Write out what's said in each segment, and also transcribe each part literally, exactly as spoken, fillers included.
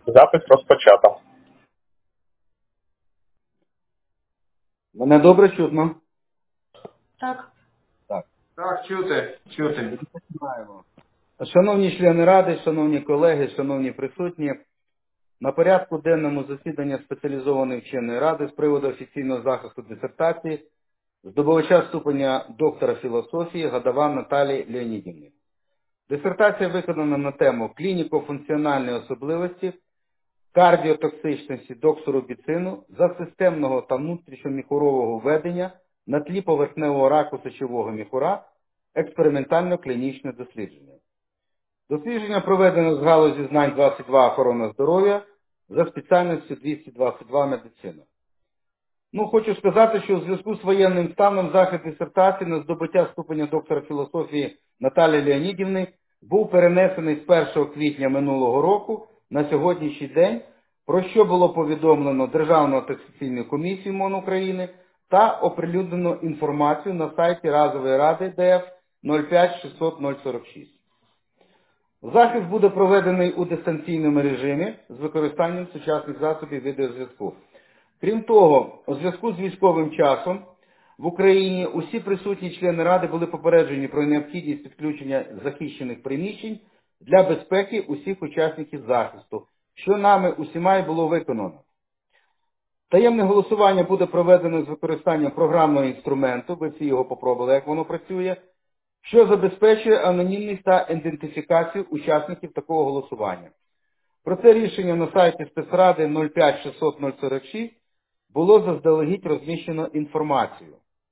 Запис розпочато. Мене добре чутно? Так. Так. Так, чути, чути. Починаємо. Шановні члени Ради, шановні колеги, шановні присутні, на порядку денному засідання спеціалізованої вченої ради з приводу офіційного захисту дисертації здобувача ступеня доктора філософії Гадаван Наталії Леонідівни. Дисертація виконана на тему клініко-функціональної особливості кардіотоксичності доксорубіцину за системного та внутрішньоміхурового введення на тлі поверхневого раку сечового міхура, експериментально-клінічне дослідження. Дослідження проведено з галузі знань двадцять два охорона здоров'я за спеціальністю двісті двадцять два медицина. Ну, хочу сказати, що у зв'язку з воєнним станом захист дисертації на здобуття ступеня доктора філософії Наталії Леонідівни був перенесений з першого квітня минулого року на сьогоднішній день, про що було повідомлено Державну атестаційну комісію МОН України та оприлюднено інформацію на сайті Разової ради ДФ нуль п'ять шістсот нуль сорок шість. Захист буде проведений у дистанційному режимі з використанням сучасних засобів відеозв'язку. Крім того, у зв'язку з військовим часом в Україні усі присутні члени Ради були попереджені про необхідність підключення захищених приміщень для безпеки усіх учасників захисту, що нами усіма і було виконано. Таємне голосування буде проведено з використанням програмного інструменту, ви всі його попробували, як воно працює, що забезпечує анонімність та ідентифікацію учасників такого голосування. Про це рішення на сайті спецради нуль п'ять шістсот нуль сорок шість було заздалегідь розміщено інформацію.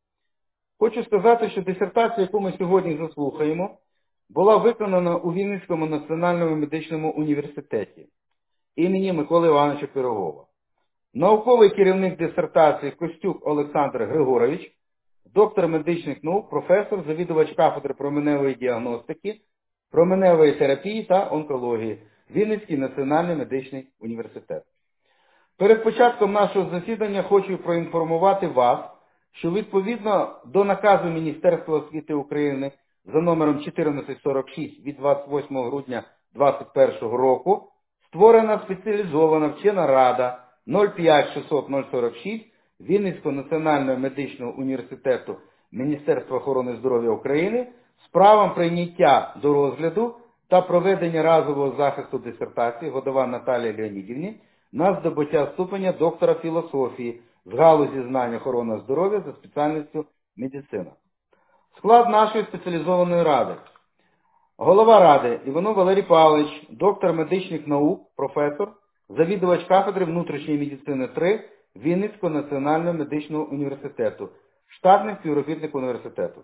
Хочу сказати, що дисертація, яку ми сьогодні заслухаємо, була виконана у Вінницькому національному медичному університеті імені Миколи Івановича Пирогова. Науковий керівник дисертації Костюк Олександр Григорович, доктор медичних наук, професор, завідувач кафедри променевої діагностики, променевої терапії та онкології, Вінницький національний медичний університет. Перед початком нашого засідання хочу проінформувати вас, що відповідно до наказу Міністерства освіти України за номером чотирнадцять сорок шість від двадцять восьмого грудня двадцять першого року створена спеціалізована вчена рада нуль п'ять шістсот нуль сорок шість Вінницького національного медичного університету Міністерства охорони здоров'я України з правом прийняття до розгляду та проведення разового захисту дисертації Гадаван Наталії Леонідівні на здобуття ступеня доктора філософії з галузі знань охорони здоров'я за спеціальністю медицина. Склад нашої спеціалізованої ради. Голова ради Іванов Валерій Павлович, доктор медичних наук, професор, завідувач кафедри внутрішньої медицини три Вінницького національного медичного університету, штатний співробітник університету.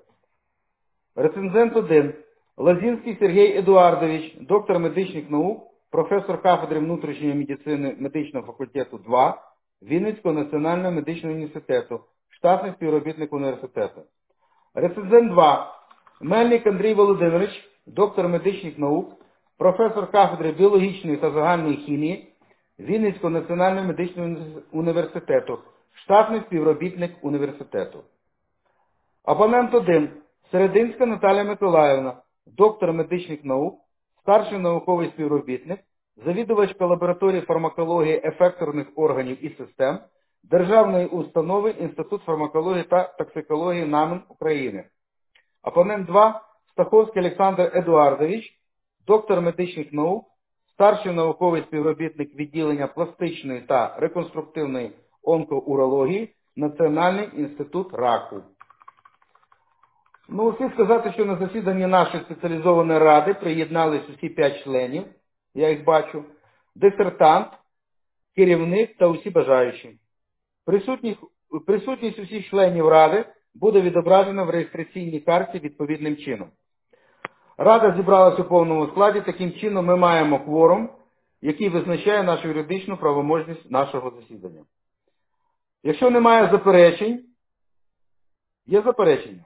Рецензент один. Лазінський Сергій Едуардович, доктор медичних наук, професор кафедри внутрішньої медицини медичного факультету два Вінницького національного медичного університету, штатний співробітник університету. Рецензент два. Мельник Андрій Володимирович, доктор медичних наук, професор кафедри біологічної та загальної хімії Вінницького національного медичного університету, штатний співробітник університету. Опонент один. Серединська Наталія Миколаївна, доктор медичних наук, старший науковий співробітник, завідувачка лабораторії фармакології ефекторних органів і систем Державної установи Інститут фармакології та токсикології НАМН України. Опонент два. Стаховський Олександр Едуардович, доктор медичних наук, старший науковий співробітник відділення пластичної та реконструктивної онкоурології Національний інститут раку. Ну, слід сказати, що на засіданні нашої спеціалізованої ради приєднались усі п'ять членів, я їх бачу, дисертант, керівник та усі бажаючі. Присутність, присутність усіх членів ради буде відображена в реєстраційній карті відповідним чином. Рада зібралася у повному складі, таким чином ми маємо кворум, який визначає нашу юридичну правоможність нашого засідання. Якщо немає заперечень, є заперечення?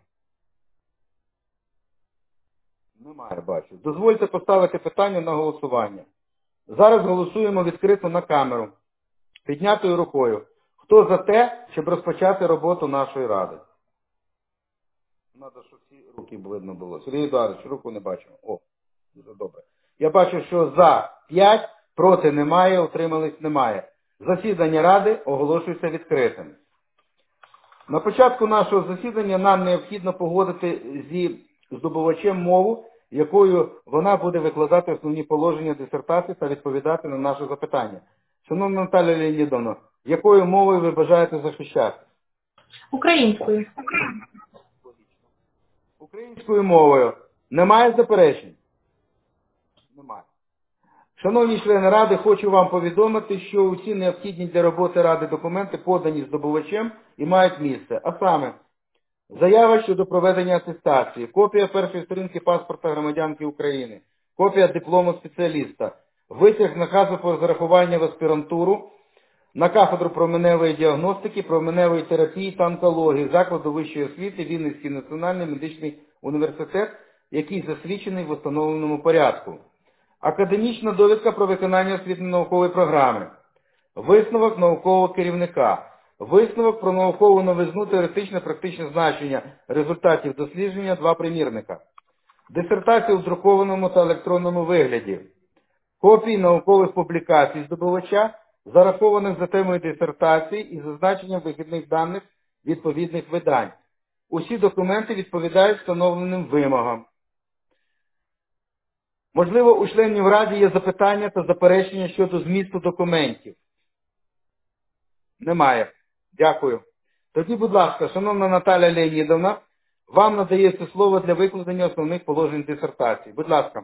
Немає, бачу. Дозвольте поставити питання на голосування. Зараз голосуємо відкрито на камеру, піднятою рукою. Хто за те, щоб розпочати роботу нашої ради? Треба, щоб всі руки видно було. Сергій Едуардович, руку не бачу. О, дуже добре. Я бачу, що за п'ять, Проти немає, утримались немає. Засідання Ради оголошується відкритим. На початку нашого засідання нам необхідно погодити зі здобувачем мову, якою вона буде викладати основні положення дисертації та відповідати на наші запитання. Шановна Наталія Леонідовна, якою мовою ви бажаєте захищати? Українською. Українською мовою. Немає заперечень? Немає. Шановні члени Ради, хочу вам повідомити, що усі необхідні для роботи Ради документи подані здобувачем і мають місце. А саме, заява щодо проведення атестації, копія першої сторінки паспорта громадянки України, копія диплому спеціаліста, витяг наказу про зарахування в аспірантуру на кафедру променевої діагностики, променевої терапії та онкології закладу вищої освіти Вінницький національний медичний університет, який засвідчений в установленому порядку. Академічна довідка про виконання освітньо-наукової програми, висновок наукового керівника, висновок про наукову новизну, теоретичне практичне значення результатів дослідження, два примірника, дисертація у друкованому та електронному вигляді, копії наукових публікацій здобувача, зарахованих за темою дисертації і зазначенням вихідних даних відповідних видань. Усі документи відповідають встановленим вимогам. Можливо, у членів Ради є запитання та заперечення щодо змісту документів? Немає. Дякую. Тоді, будь ласка, шановна Наталія Леонідовна, вам надається слово для викладення основних положень дисертації. Будь ласка.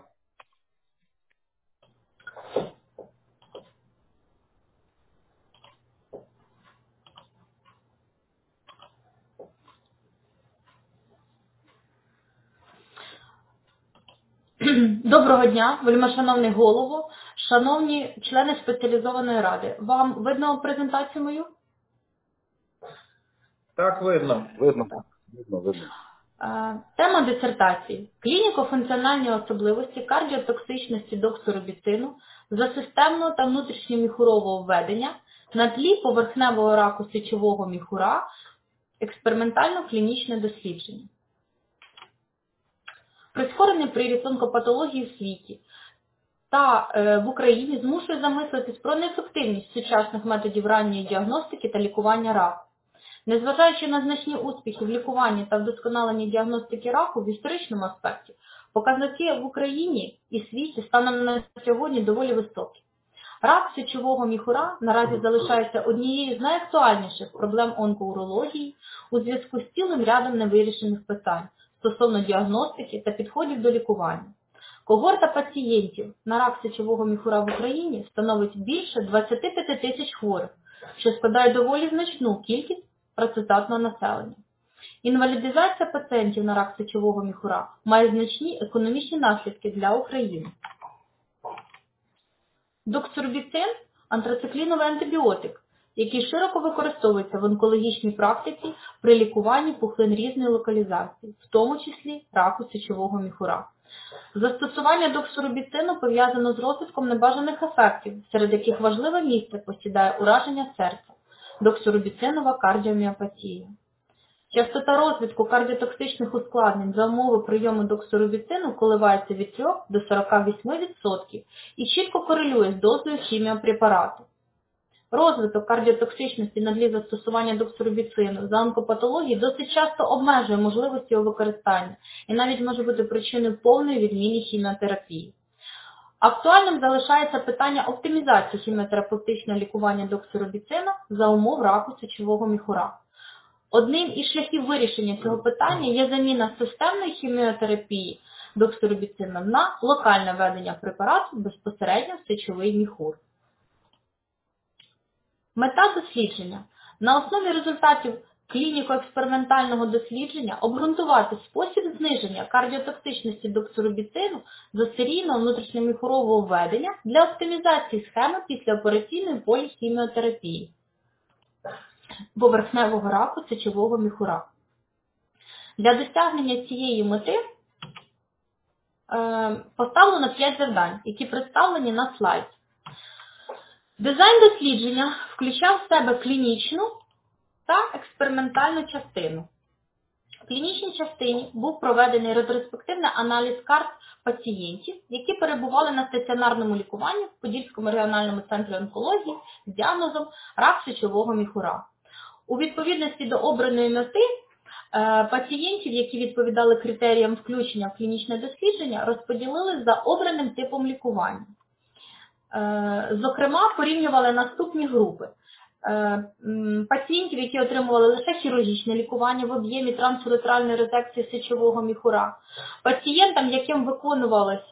Доброго дня, вельмишановний голово, шановні члени спеціалізованої ради. Вам видно презентацію мою? Так, видно. Видно. Видно, видно. Е, Тема дисертації. Клініко-функціональні особливості кардіотоксичності доксорубіцину за системного та внутрішньоміхурового введення на тлі поверхневого раку сечового міхура, експериментально-клінічне дослідження. Прискорений приріст онкопатології в світі та е, в Україні змушує замислитись про неефективність сучасних методів ранньої діагностики та лікування раку. Незважаючи на значні успіхи в лікуванні та вдосконаленні діагностики раку в історичному аспекті, показники в Україні і світі станом на сьогодні доволі високі. Рак сечового міхура наразі залишається однією з найактуальніших проблем онкоурології у зв'язку з цілим рядом невирішених питань стосовно діагностики та підходів до лікування. Когорта пацієнтів на рак сечового міхура в Україні становить більше двадцять п'ять тисяч хворих, що складає доволі значну кількість працездатного населення. Інвалідизація пацієнтів на рак сечового міхура має значні економічні наслідки для України. Доксорубіцин – антрацикліновий антибіотик, який широко використовується в онкологічній практиці при лікуванні пухлин різної локалізації, в тому числі раку сечового міхура. Застосування доксорубіцину пов'язано з розвитком небажаних ефектів, серед яких важливе місце посідає ураження серця, доксорубіцинова кардіоміопатія. Частота розвитку кардіотоксичних ускладнень за умови прийому доксорубіцину коливається від трьох до сорока восьми відсотків і чітко корелює з дозою хіміопрепарату. Розвиток кардіотоксичності на тлі застосування доксорубіцину за онкопатології досить часто обмежує можливості його використання і навіть може бути причиною повної відміни хіміотерапії. Актуальним залишається питання оптимізації хіміотерапевтичного лікування доксорубіцина за умов раку сечового міхура. Одним із шляхів вирішення цього питання є заміна системної хіміотерапії доксорубіцина на локальне введення препарату безпосередньо в сечовий міхур. Мета дослідження. На основі результатів клініко-експериментального дослідження обґрунтувати спосіб зниження кардіотоксичності доксорубіцину за серійного внутрішньоміхурового введення для оптимізації схеми післяопераційної поліхіміотерапії поверхневого раку сечового міхура. Для досягнення цієї мети е, поставлено п'ять завдань, які представлені на слайді. Дизайн дослідження включав в себе клінічну та експериментальну частину. В клінічній частині був проведений ретроспективний аналіз карт пацієнтів, які перебували на стаціонарному лікуванні в Подільському регіональному центрі онкології з діагнозом рак сечового міхура. У відповідності до обраної мети пацієнтів, які відповідали критеріям включення в клінічне дослідження, розподілили за обраним типом лікування. Зокрема, порівнювали наступні групи. Пацієнтів, які отримували лише хірургічне лікування в об'ємі трансуретральної резекції сечового міхура, пацієнтам, яким виконувалась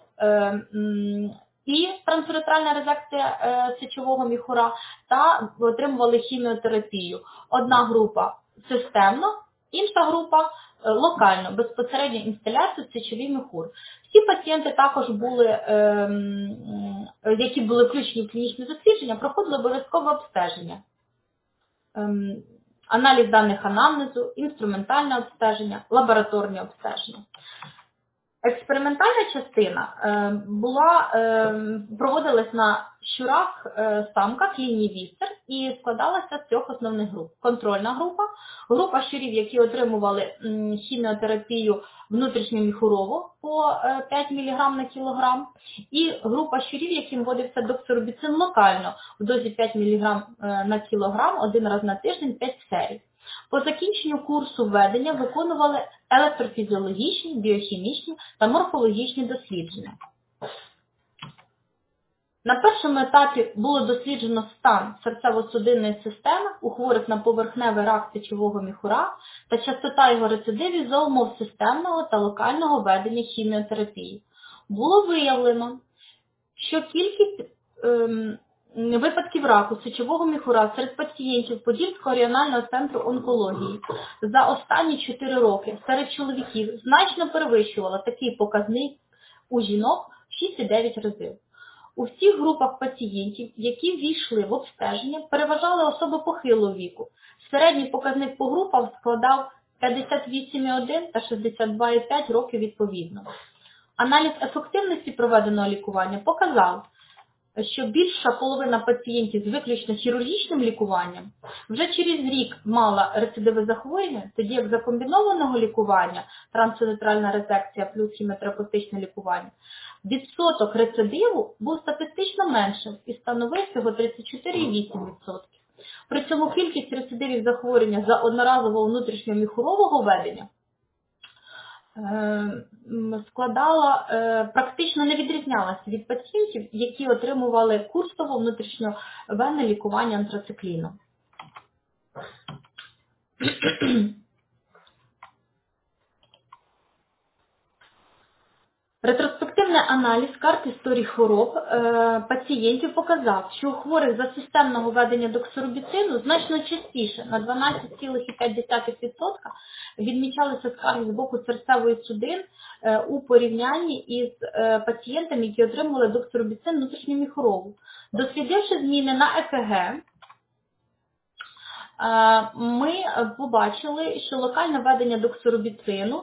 і трансуретральна резекція сечового міхура, та отримували хіміотерапію. Одна група системно, інша група локально, безпосередньо інсталяцію в сечовий міхур. Всі пацієнти також були, які були включені в клінічне дослідження, проходили обов'язкове обстеження. Аналіз даних анамнезу, інструментальне обстеження, лабораторне обстеження. Експериментальна частина була, проводилась на щурах, самках лінії Вістер і складалася з трьох основних груп. Контрольна група, група щурів, які отримували хіміотерапію внутрішньоміхурово по п'ять міліграм на кілограм, і група щурів, яким вводився доксорубіцин локально в дозі п'ять міліграм на кілограм один раз на тиждень п'ять серій. По закінченню курсу введення виконували електрофізіологічні, біохімічні та морфологічні дослідження. На першому етапі було досліджено стан серцево-судинної системи у хворих на поверхневий рак сечового міхура та частота його рецидивів за умов системного та локального введення хіміотерапії. Було виявлено, що кількість ем, випадків раку сечового міхура серед пацієнтів Подільського регіонального центру онкології за останні чотири роки серед чоловіків значно перевищувала такий показник у жінок в шість цілих дев'ять разів. У всіх групах пацієнтів, які ввійшли в обстеження, переважали особи похилого віку. Середній показник по групам складав п'ятдесят вісім цілих один та шістдесят два цілих п'ять років відповідно. Аналіз ефективності проведеного лікування показав, що більша половина пацієнтів з виключно хірургічним лікуванням вже через рік мала рецидиви захворювання, тоді як за комбінованого лікування, трансуретральна резекція плюс хіміотерапевтичне лікування, відсоток рецидиву був статистично меншим і становив всього тридцять чотири цілих вісім десятих відсотка. При цьому кількість рецидивів захворювання за одноразового внутрішньоміхурового ведення складала, практично не відрізнялася від пацієнтів, які отримували курсове внутрішньовенне лікування антрацикліном. Ретроспективний аналіз карт історії хвороб е, пацієнтів показав, що у хворих за системного введення доксорубіцину значно частіше, на дванадцять цілих п'ять десятих відсотка, відмічалися скарги з боку серцевої судин е, у порівнянні із е, пацієнтами, які отримували доксорубіцин внутрішньоміхурову. Дослідивши зміни на е ка ге, ми побачили, що локальне введення доксорубіцину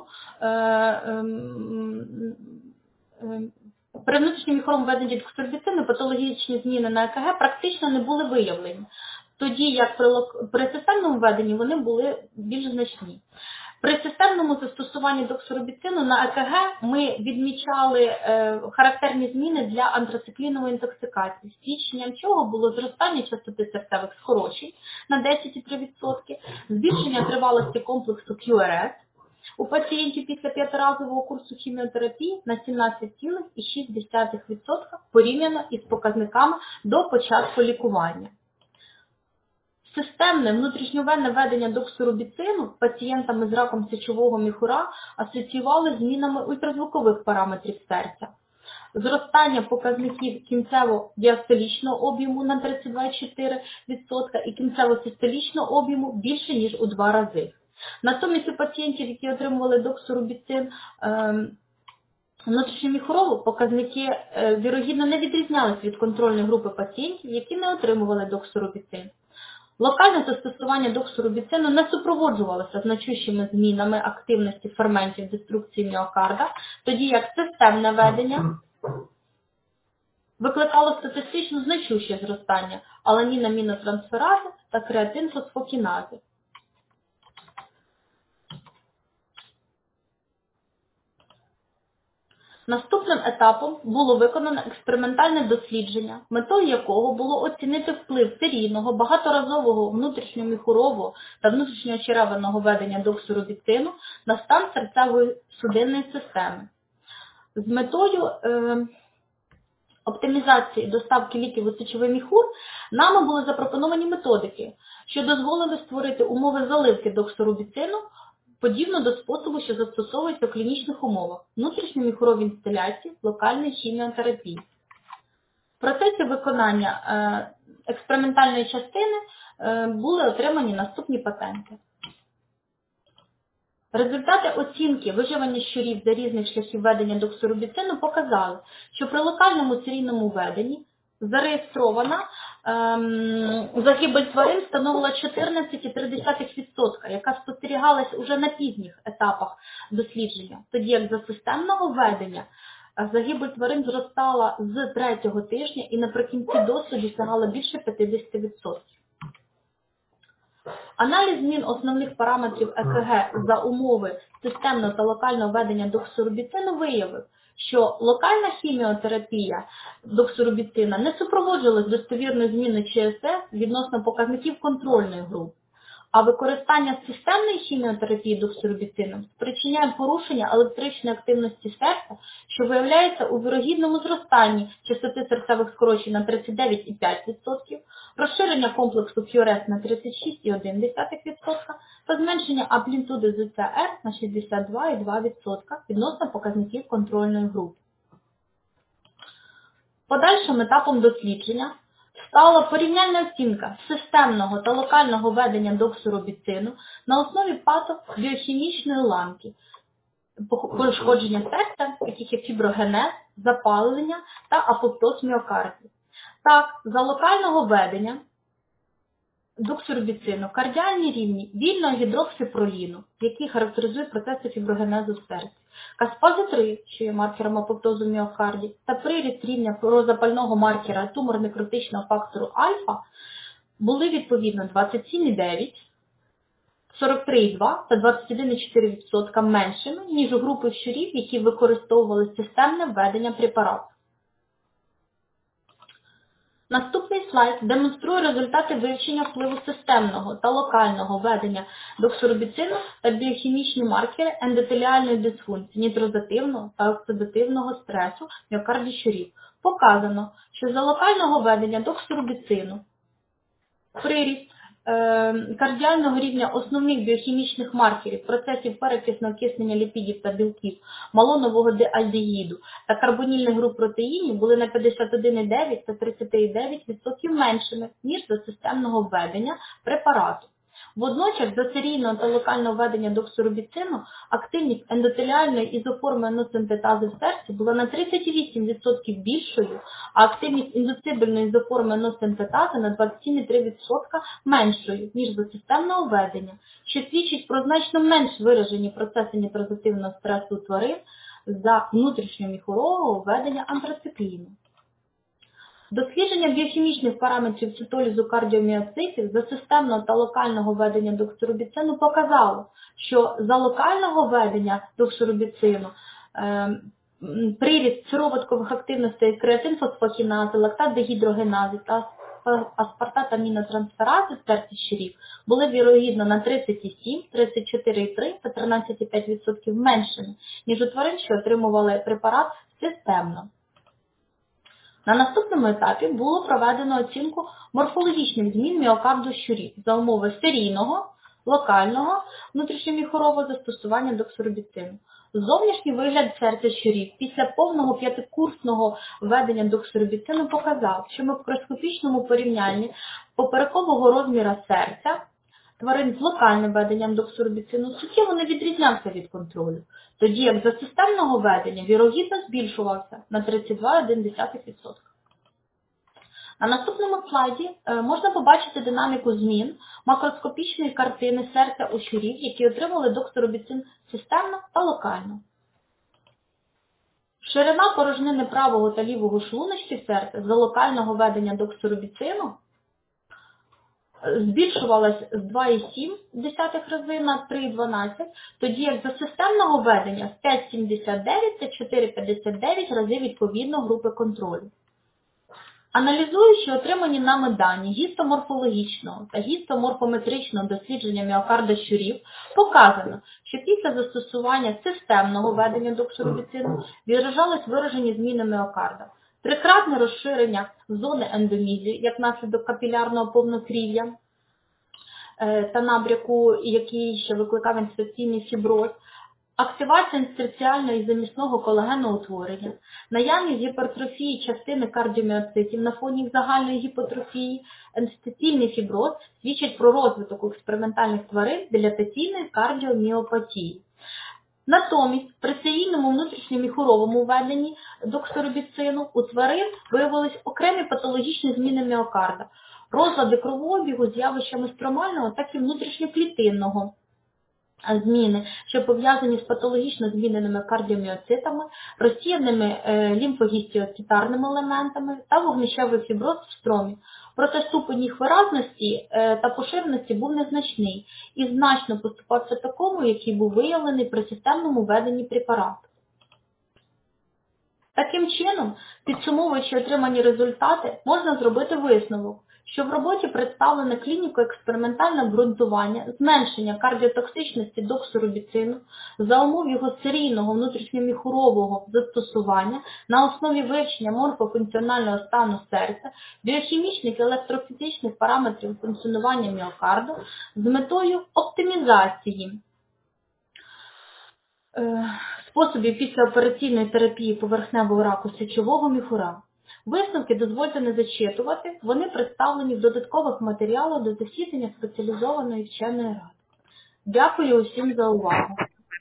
при внутрішньоміхуровому введенні доксорубіцину патологічні зміни на е ка ге практично не були виявлені, тоді як при, при системному введенні вони були більш значні. При системному застосуванні доксорубіцину на е ка ге ми відмічали е, характерні зміни для антрациклінової інтоксикації, свідченням чого було зростання частоти серцевих скорочень на десять цілих три десятих відсотка, збільшення тривалості комплексу кью ар ес у пацієнтів після п'ятиразового курсу хіміотерапії на сімнадцять цілих шість десятих відсотка порівняно із показниками до початку лікування. Системне внутрішньовенне введення доксорубіцину пацієнтами з раком сечового міхура асоціювали з змінами ультразвукових параметрів серця. Зростання показників кінцево-діастолічного об'єму на тридцять два цілих чотири десятих відсотка і кінцево-систолічного об'єму більше, ніж у два рази. Натомість у пацієнтів, які отримували доксорубіцин внутрішньоміхурово, показники вірогідно не відрізнялись від контрольної групи пацієнтів, які не отримували доксорубіцин. Локальне застосування доксорубіцину не супроводжувалося значущими змінами активності ферментів деструкції міокарда, тоді як системне ведення викликало статистично значуще зростання аланін-амінотрансферази та креатин-фосфокінази. Наступним етапом було виконано експериментальне дослідження, метою якого було оцінити вплив серійного, багаторазового внутрішньоміхурового та внутрішньочеревинного введення доксорубіцину на стан серцевої судинної системи. З метою е, оптимізації доставки ліків у сечовий міхур нами були запропоновані методики, що дозволили створити умови заливки доксорубіцину, подібно до способу, що застосовується в клінічних умовах внутрішньоміхуровій інстиляції, локальної хіміотерапії. В процесі виконання е, експериментальної частини е, були отримані наступні патенти. Результати оцінки виживання щурів за різних шляхів ведення доксорубіцину показали, що при локальному серійному введенні зареєстрована ем, загибель тварин становила чотирнадцять цілих три десятих відсотка, яка спостерігалась уже на пізніх етапах дослідження, тоді як за системного введення загибель тварин зростала з третього тижня і наприкінці досліду сягала більше п'ятдесят відсотків. Аналіз змін основних параметрів ЕКГ за умови системного та локального введення доксорубіцину виявив, що локальна хіміотерапія доксорубіцина не супроводжувалась достовірною зміною ЧСС відносно показників контрольної групи, а використання системної хіміотерапії доксорубіцином спричиняє порушення електричної активності серця, що виявляється у вірогідному зростанні частоти серцевих скорочень на тридцять дев'ять цілих п'ять десятих відсотка, розширення комплексу кью ар ес на тридцять шість цілих одна десята відсотка та зменшення амплітуди зет це ер на шістдесят два цілих два відсотка відносно показників контрольної групи. Подальшим етапом дослідження стала порівняльна оцінка системного та локального введення доксорубіцину на основі патобіохімічної ланки, пошкодження серця, таких як фіброгенез, запалення та апоптоз міокардію. Так, за локального введення доксорубіцину кардіальні рівні вільного гідроксипроліну, який характеризує процеси фіброгенезу в серці, каспази три, що є маркером апоптозу міокардії, та приріст рівня прозапального маркера тумор-некротичного фактору альфа були відповідно двадцять сім цілих дев'ять відсотка, сорок три цілих два відсотка та двадцять один цілих чотири відсотка меншими, ніж у групи щурів, які використовували системне введення препарату. Наступний слайд демонструє результати вивчення впливу системного та локального введення доксорубіцину та біохімічні маркери ендотеліальної дисфункції, нітрозативного та оксидативного стресу міокарді щурів. Показано, що за локального введення доксорубіцину приріст е, кардіального рівня основних біохімічних маркерів процесів перекисного окиснення ліпідів та білків, малонового деальдегіду та карбонільних груп протеїнів були на п'ятдесят один цілих дев'ять відсотка та тридцять цілих дев'ять відсотка меншими, ніж до системного введення препарату. Водночас до серійного та локального введення доксорубіцину активність ендотеліальної ізоформи еносинтетази в серці була на тридцять вісім відсотків більшою, а активність індуцибельної ізоформи еносинтетази на двадцять сім цілих три відсотка меншою, ніж до системного введення, що свідчить про значно менш виражені процеси нітрозативного стресу у тварин за внутрішньоміхурового введення антрацикліну. Дослідження біохімічних параметрів цитолізу кардіоміоцитів за системного та локального введення доксорубіцину показало, що за локального введення доксорубіцину е, приріст сироваткових активностей креатинфосфокінази, лактат-дегідрогенази та аспартат-амінотрансферази в серці щурів були вірогідно на тридцять сім, тридцять чотири цілих три відсотка та тринадцять цілих п'ять відсотка меншими, ніж у тварин, що отримували препарат системно. На наступному етапі було проведено оцінку морфологічних змін міокарду щурів за умови серійного, локального, внутрішньоміхурового застосування доксорубіцину. Зовнішній вигляд серця щурів після повного п'ятикурсного введення доксорубіцину показав, що в мікроскопічному порівнянні поперекового розміру серця тварин з локальним введенням доксорубіцину суттєво не відрізнявся від контролю, тоді як за системного введення вірогідно збільшувався на тридцять два цілих одна десята відсотка. На наступному слайді можна побачити динаміку змін макроскопічної картини серця у щурів, які отримали доксорубіцин системно та локально. Ширина порожнини правого та лівого шлуночків серця за локального введення доксорубіцину збільшувалась з два цілих сім десятих рази на три цілих дванадцять сотих, тоді як за системного ведення з п'ять цілих сімдесят дев'ять та чотири цілих п'ятдесят дев'ять рази відповідно групи контролю. Аналізуючи отримані нами дані гістоморфологічного та гістоморфометричного дослідження міокарда щурів, показано, що після застосування системного ведення доксорубіцину відражались виражені зміни міокарда. Трикратне розширення зони ендомізію, як наслідок капілярного повнокрів'я та набряку, який ще викликав інфекційний фіброз, активація інстерціального і замісного колагеноутворення, наявність гіпертрофії частини кардіоміоцитів на фоні їх загальної гіпотрофії, інституційний фіброз свідчать про розвиток у експериментальних тварин дилатаційної кардіоміопатії. Натомість, при серійному внутрішньоміхуровому введенні доксорубіцину у тварин виявились окремі патологічні зміни міокарда, розлади кровообігу з явищами стромального, так і внутрішньоклітинного зміни, що пов'язані з патологічно зміненими кардіоміоцитами, розсіяними е, лімфогістіоцитарними елементами та вогнищевий фіброз в стромі. Проте ступень їх виразності е, та поширеності був незначний і значно поступався такому, який був виявлений при системному введенні препарату. Таким чином, підсумовуючи отримані результати, можна зробити висновок, що в роботі представлене клініко-експериментальне обґрунтування зменшення кардіотоксичності доксорубіцину за умов його серійного внутрішньоміхурового застосування на основі вивчення морфофункціонального стану серця, біохімічних і електрофізичних параметрів функціонування міокарду з метою оптимізації е, способів післяопераційної терапії поверхневого раку сечового міхура. Висновки дозвольте не зачитувати, вони представлені в додаткових матеріалах до засідання спеціалізованої вченої ради. Дякую усім за увагу.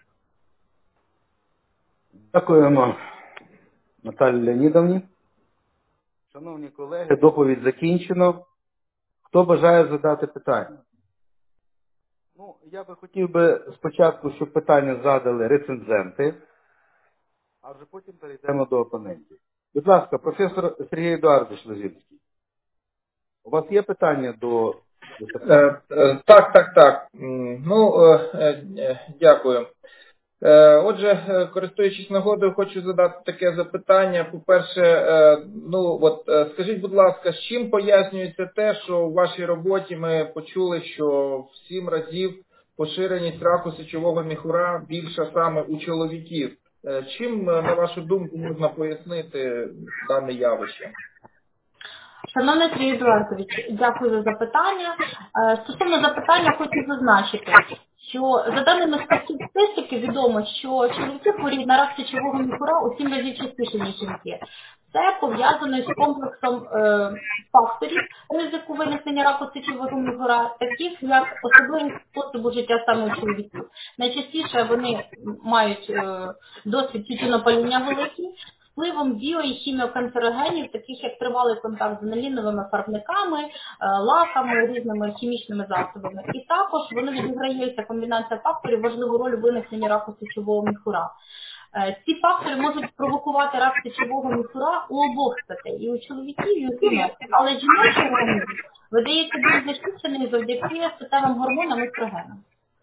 Дякуємо Наталії Леонідовні. Шановні колеги, доповідь закінчено. Хто бажає задати питання? Ну, я би хотів би спочатку, щоб питання задали рецензенти, а вже потім перейдемо до опонентів. Будь ласка, професор Сергій Едуардович Лозинський. У вас є питання до... Е, е, так, так, так. Ну, е, е, дякую. Е, отже, е, користуючись нагодою, хочу задати таке запитання. По-перше, е, ну, от, е, скажіть, будь ласка, з чим пояснюється те, що в вашій роботі ми почули, що в сім разів поширеність раку сечового міхура більша саме у чоловіків? Е, чим, на вашу думку, можна пояснити дане явище? Шановний Сергій Едуардович, дякую за запитання. Стосовно запитання хочу зазначити, що за даними статистики відомо, що чоловіки хворіють на рак сечового міхура у сім разів частіше, ніж жінки. Це пов'язано з комплексом е, факторів ризику виникнення раку сечового міхура, таких як особливість способу життя саме у чоловіків. Найчастіше вони мають е, досвід тютюнопаління великий, впливом біо- і хіміоканцерогенів, таких як тривалий контакт з аналіновими фарбниками, лаками, різними хімічними засобами. І також вони відіграють, ця комбінація факторів, важливу роль у виникненні раку сечового міхура. Ці фактори можуть провокувати рак сечового міхура у обох статей, і у чоловіків, і у жінок. Але жіночий організм видається більш захищений завдяки статевим гормонам і естрогенам.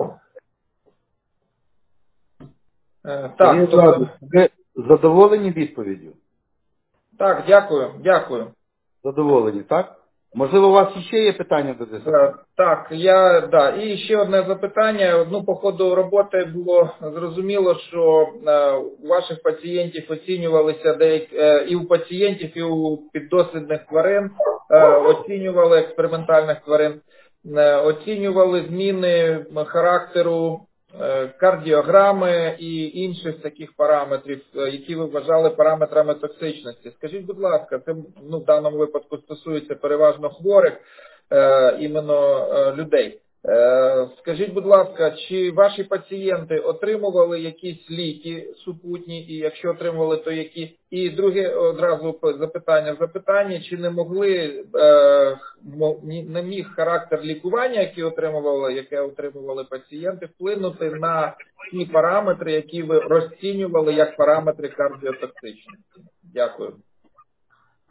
Так, тобто... ви задоволені відповіддю? Так, дякую, дякую. Задоволені, так? Можливо, у вас ще є питання до дисертації? Так, я, да. І ще одне запитання. Ну, по ходу роботи було зрозуміло, що е, у ваших пацієнтів оцінювалися деякі, е, і у пацієнтів, і у піддослідних тварин, е, оцінювали експериментальних тварин, е, оцінювали зміни характеру кардіограми і інших таких параметрів, які ви вважали параметрами токсичності. Скажіть, будь ласка, це, ну, в даному випадку стосується переважно хворих, е, іменно е, людей. Е, скажіть, будь ласка, чи ваші пацієнти отримували якісь ліки супутні, і якщо отримували, то які? І друге одразу запитання в запитанні, чи не могли, е, не міг характер лікування, яке отримували, яке отримували пацієнти, вплинути на ті параметри, які ви розцінювали як параметри кардіотоксичності? Дякую.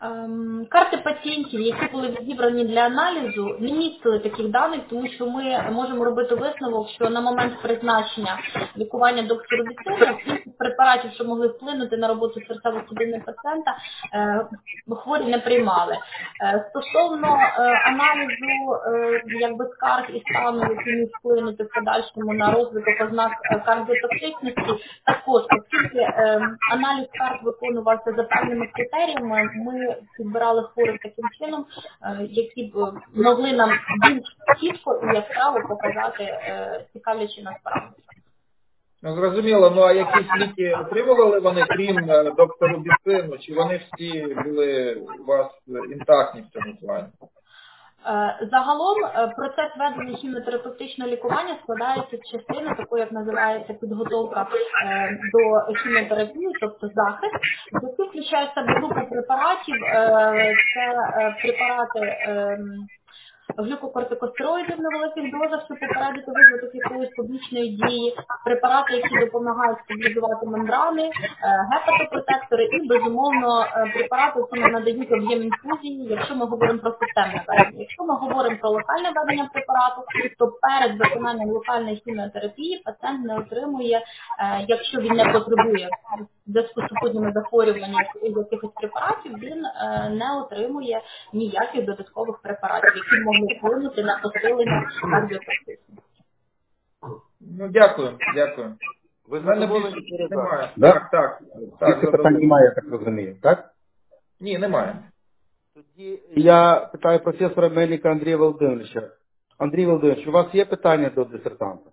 Ем, Карти пацієнтів, які були відібрані для аналізу, не містили таких даних, тому що ми можемо робити висновок, що на момент призначення лікування доксорубіцину інших препаратів, що могли вплинути на роботу серцево-судинного пацієнта, е, хворі не приймали. Е, Стосовно е, аналізу е, якби скарг і стану, які міг вплинути в подальшому на розвиток ознак е, кардіотоксичності, також, оскільки е, аналіз скарг виконувався за певними критеріями, ми підбирали хворих таким чином, е, які б е, могли нам більш чітко і яскраво показати, е, цікавлячи нас параметри. Ну, зрозуміло, ну а якісь ліки отримували вони, крім е, докторубіцину, чи вони всі були у вас інтактні в цьому плані? Е, Загалом е, процес ведення хіміотерапевтичного лікування складається з частини, такої, як називається підготовка е, до хіміотерапії, тобто захист, які включають в себе групу препаратів, е, це е, препарати е, глюкокортикостероїдів в невеликих дозах, щоб попередити визвиток якоїсь побічної дії, препарати, які допомагають стабілізувати мембрани, е, гепатопротектори і, безумовно, е, препарати, які нам надають об'єм інфузії, якщо ми говоримо про системне ведення. Якщо ми говоримо про локальне ведення препарату, то перед виконанням локальної хіміотерапії пацієнт не отримує, е, якщо він не потребує в зв'язку з супутніми захворюваннями якихось препаратів, він е, не отримує ніяких додаткових препаратів, які можуть вплинути на посилення кардіотоксичності. Ну, дякую, дякую. Ви В мене задоволені більше передати? немає. Да? Так, так. Більше Так, питань задоволений. немає, я так розумію, так? Ні, немає. Тоді я питаю професора Мельника Андрія Володимировича. Андрій Володимирович, у вас є питання до дисертанта?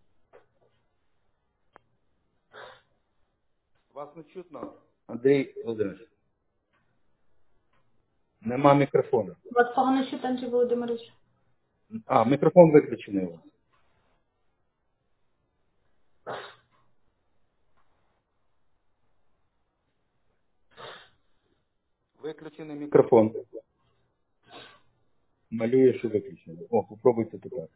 Вас не чутно, Андрій Володимирович? Нема мікрофону. Вас погано чути, Андрій Володимирович? А, мікрофон виключений у вас. Виключений мікрофон. Малює, що виключений. О, попробуйте тепер.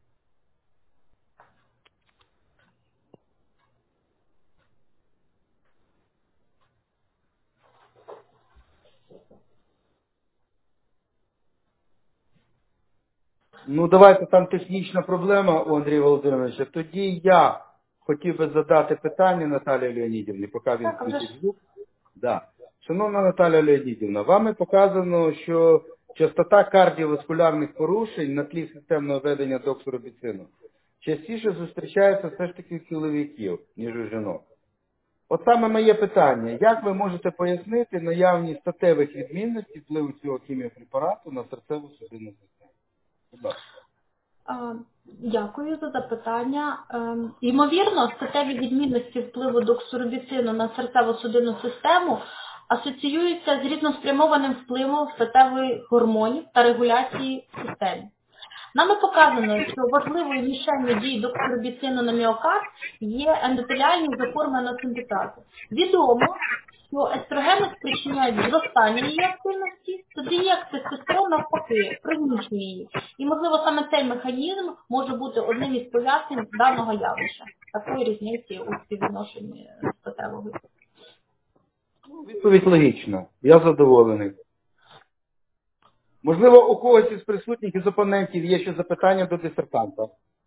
Ну, давайте, там технічна проблема у Андрія Володимировича. Тоді я хотів би задати питання Наталії Леонідівні, поки він Так, а вже включить звук. Да. Шановна Наталія Леонідівна, вами показано, що частота кардіоваскулярних порушень на тлі системного ведення доксорубіцину частіше зустрічається все ж таки у чоловіків, ніж у жінок. От саме моє питання, як ви можете пояснити наявність статевих відмінностей впливу цього хіміопрепарату на серцево-судинну систему? Будь ласка. А, Дякую за запитання. Ем, Ймовірно, статеві відмінності впливу доксорубіцину на серцево-судинну систему асоціюються з різноспрямованим впливом статевих гормонів та регуляції в системі. Нами показано, що важливою мішенню дії доксорубіцину на міокард є ендотеліальні заформи синтетазу. Відомо, що естрогени спричиняють зростання її активності, тоді як тестостерон навпаки пригнічує її. І, можливо, саме цей механізм може бути одним із пояснень даного явища, такої різниці у співвідношенні статевого. Відповідь логічна. Я задоволений. Можливо, у когось із присутніх із опонентів є ще запитання до дисертанта.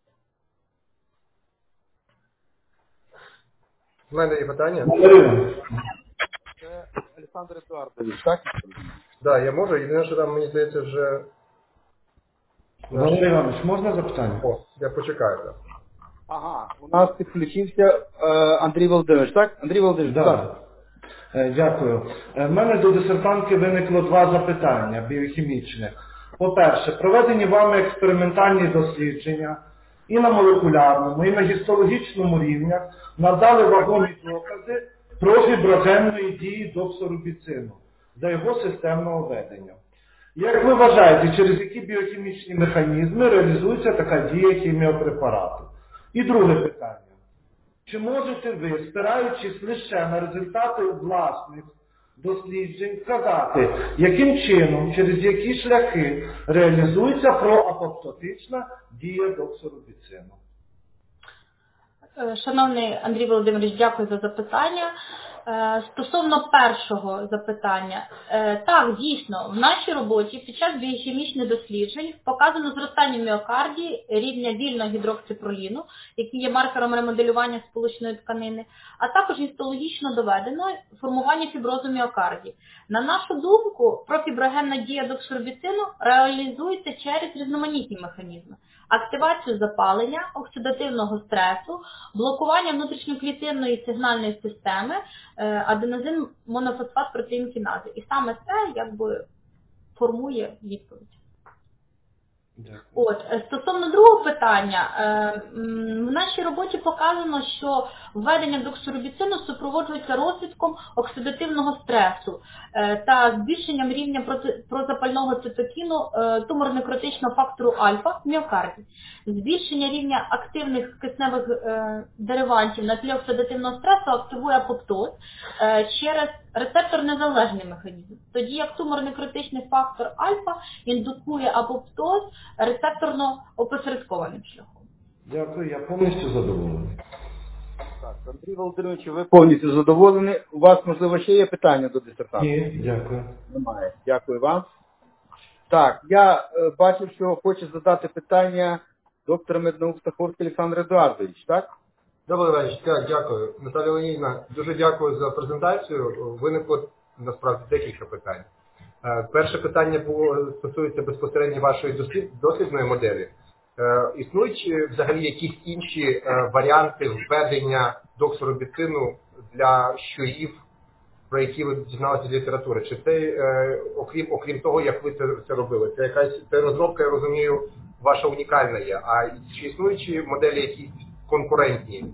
У мене є питання. Це Олександр Едуардович, так? Так, да, я можу. Єдине, що там, мені здається, вже... Валерій Іванович, можна запитання? О, я почекаю. Так. Ага, у нас підключився е, Андрій Володимирович, так? Андрій Володимирович, Да. будь ласка. Е, Дякую. Е, В мене до дисертантки виникло два запитання біохімічних. По-перше, проведені вами експериментальні дослідження і на молекулярному, і на гістологічному рівнях надали вагомі докази про фіброгенної дії доксорубіцину за його системного ведення. Як ви вважаєте, через які біохімічні механізми реалізується така дія хіміопрепарату? І друге питання. Чи можете ви, спираючись лише на результати власних досліджень, сказати, яким чином, через які шляхи реалізується проапоптотична дія доксорубіцину? Шановний Андрій Володимирович, дякую за запитання. Е, Стосовно першого запитання, е, так, дійсно, в нашій роботі під час біохімічних досліджень показано зростання в міокарді рівня вільного гідроксипроліну, який є маркером ремоделювання сполучної тканини, а також гістологічно доведено формування фіброзу міокарді. На нашу думку, профіброгенна дія доксорубіцину реалізується через різноманітні механізми. Активацію запалення, оксидативного стресу, блокування внутрішньоклітинної сигнальної системи, аденозин монофосфат протеїн кінази. І саме це якби формує відповідь. Дякую. От, стосовно другого питання, в нашій роботі показано, що введення доксорубіцину супроводжується розвитком оксидативного стресу та збільшенням рівня прозапального цитокіну туморно-некротичного фактору альфа в міокарді. Збільшення рівня активних кисневих деривантів на тлі оксидативного стресу активує апоптоз через рецептор-незалежний механізм. Тоді як туморно-некротичний фактор альфа індукує апоптоз рецепторно-опосередкованим шляхом. Дякую, я повністю задоволений. Так, Андрій Володимирович, ви повністю задоволені. У вас, можливо, ще є питання до дисертації? Ні, дякую. Немає. Дякую вам. Так, я е, бачив, що хоче задати питання доктор меднаук Стаховський Олександр Едуардович, так? Добрий вечір. Так, дякую. Наталя Леонідівна, дуже дякую за презентацію. Виникло, насправді, декілька питань. Е, Перше питання було, стосується безпосередньо вашої дослід, дослідної моделі. Е, Існують взагалі якісь інші е, варіанти введення доксорубіцину для щурів, про які ви дізналися з літератури? Чи це, е, окрім, окрім того, як ви це, це робили? Це якась це розробка, я розумію, ваша унікальна є. А чи існуючі моделі якісь конкурентні?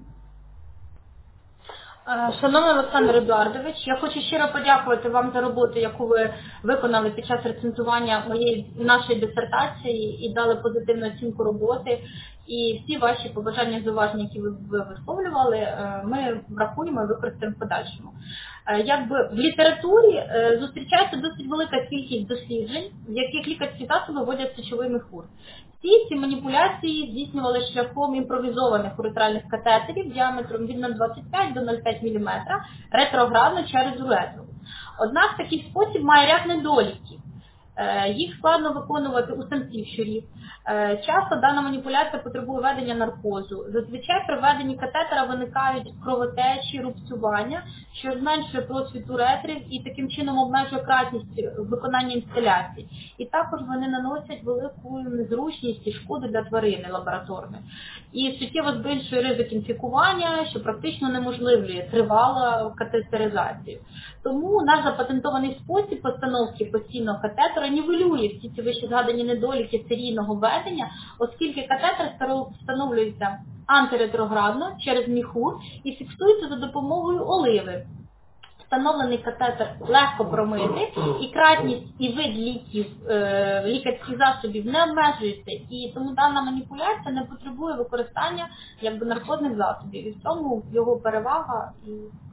Шановний Олександр Едуардович, я хочу щиро подякувати вам за роботу, яку ви виконали під час рецензування моєї нашої дисертації і дали позитивну оцінку роботи. І всі ваші побажання і зауваження, які ви висловлювали, ми врахуємо і використаємо в подальшому. Якби в літературі зустрічається досить велика кількість досліджень, в яких лікарські засоби вводять сечовий міхур. Всі ці маніпуляції здійснювали шляхом імпровізованих уретральних катетерів діаметром від нуль цілих двадцять п'ять до нуль цілих п'ять міліметра ретроградно через уретру. Однак такий спосіб має ряд недоліків. Їх складно виконувати у самців щурів. Часто дана маніпуляція потребує введення наркозу. Зазвичай при введенні катетера виникають кровотечі, рубцювання, що зменшує просвіт уретрів і таким чином обмежує кратність виконання інсталяцій. І також вони наносять велику незручність і шкоду для тварини лабораторної. І суттєво збільшує ризик інфікування, що практично неможливлює тривалу катетеризацію. Тому наш запатентований спосіб постановки постійного катетера нівелює всі ці вище згадані недоліки серійного введення, оскільки катетер встановлюється антиретроградно через міхур і фіксується за допомогою оливи. Встановлений катетер легко промити, і кратність і вид ліків, е, лікарських засобів не обмежується, і тому дана маніпуляція не потребує використання якби наркозних засобів. І в цьому його перевага. І...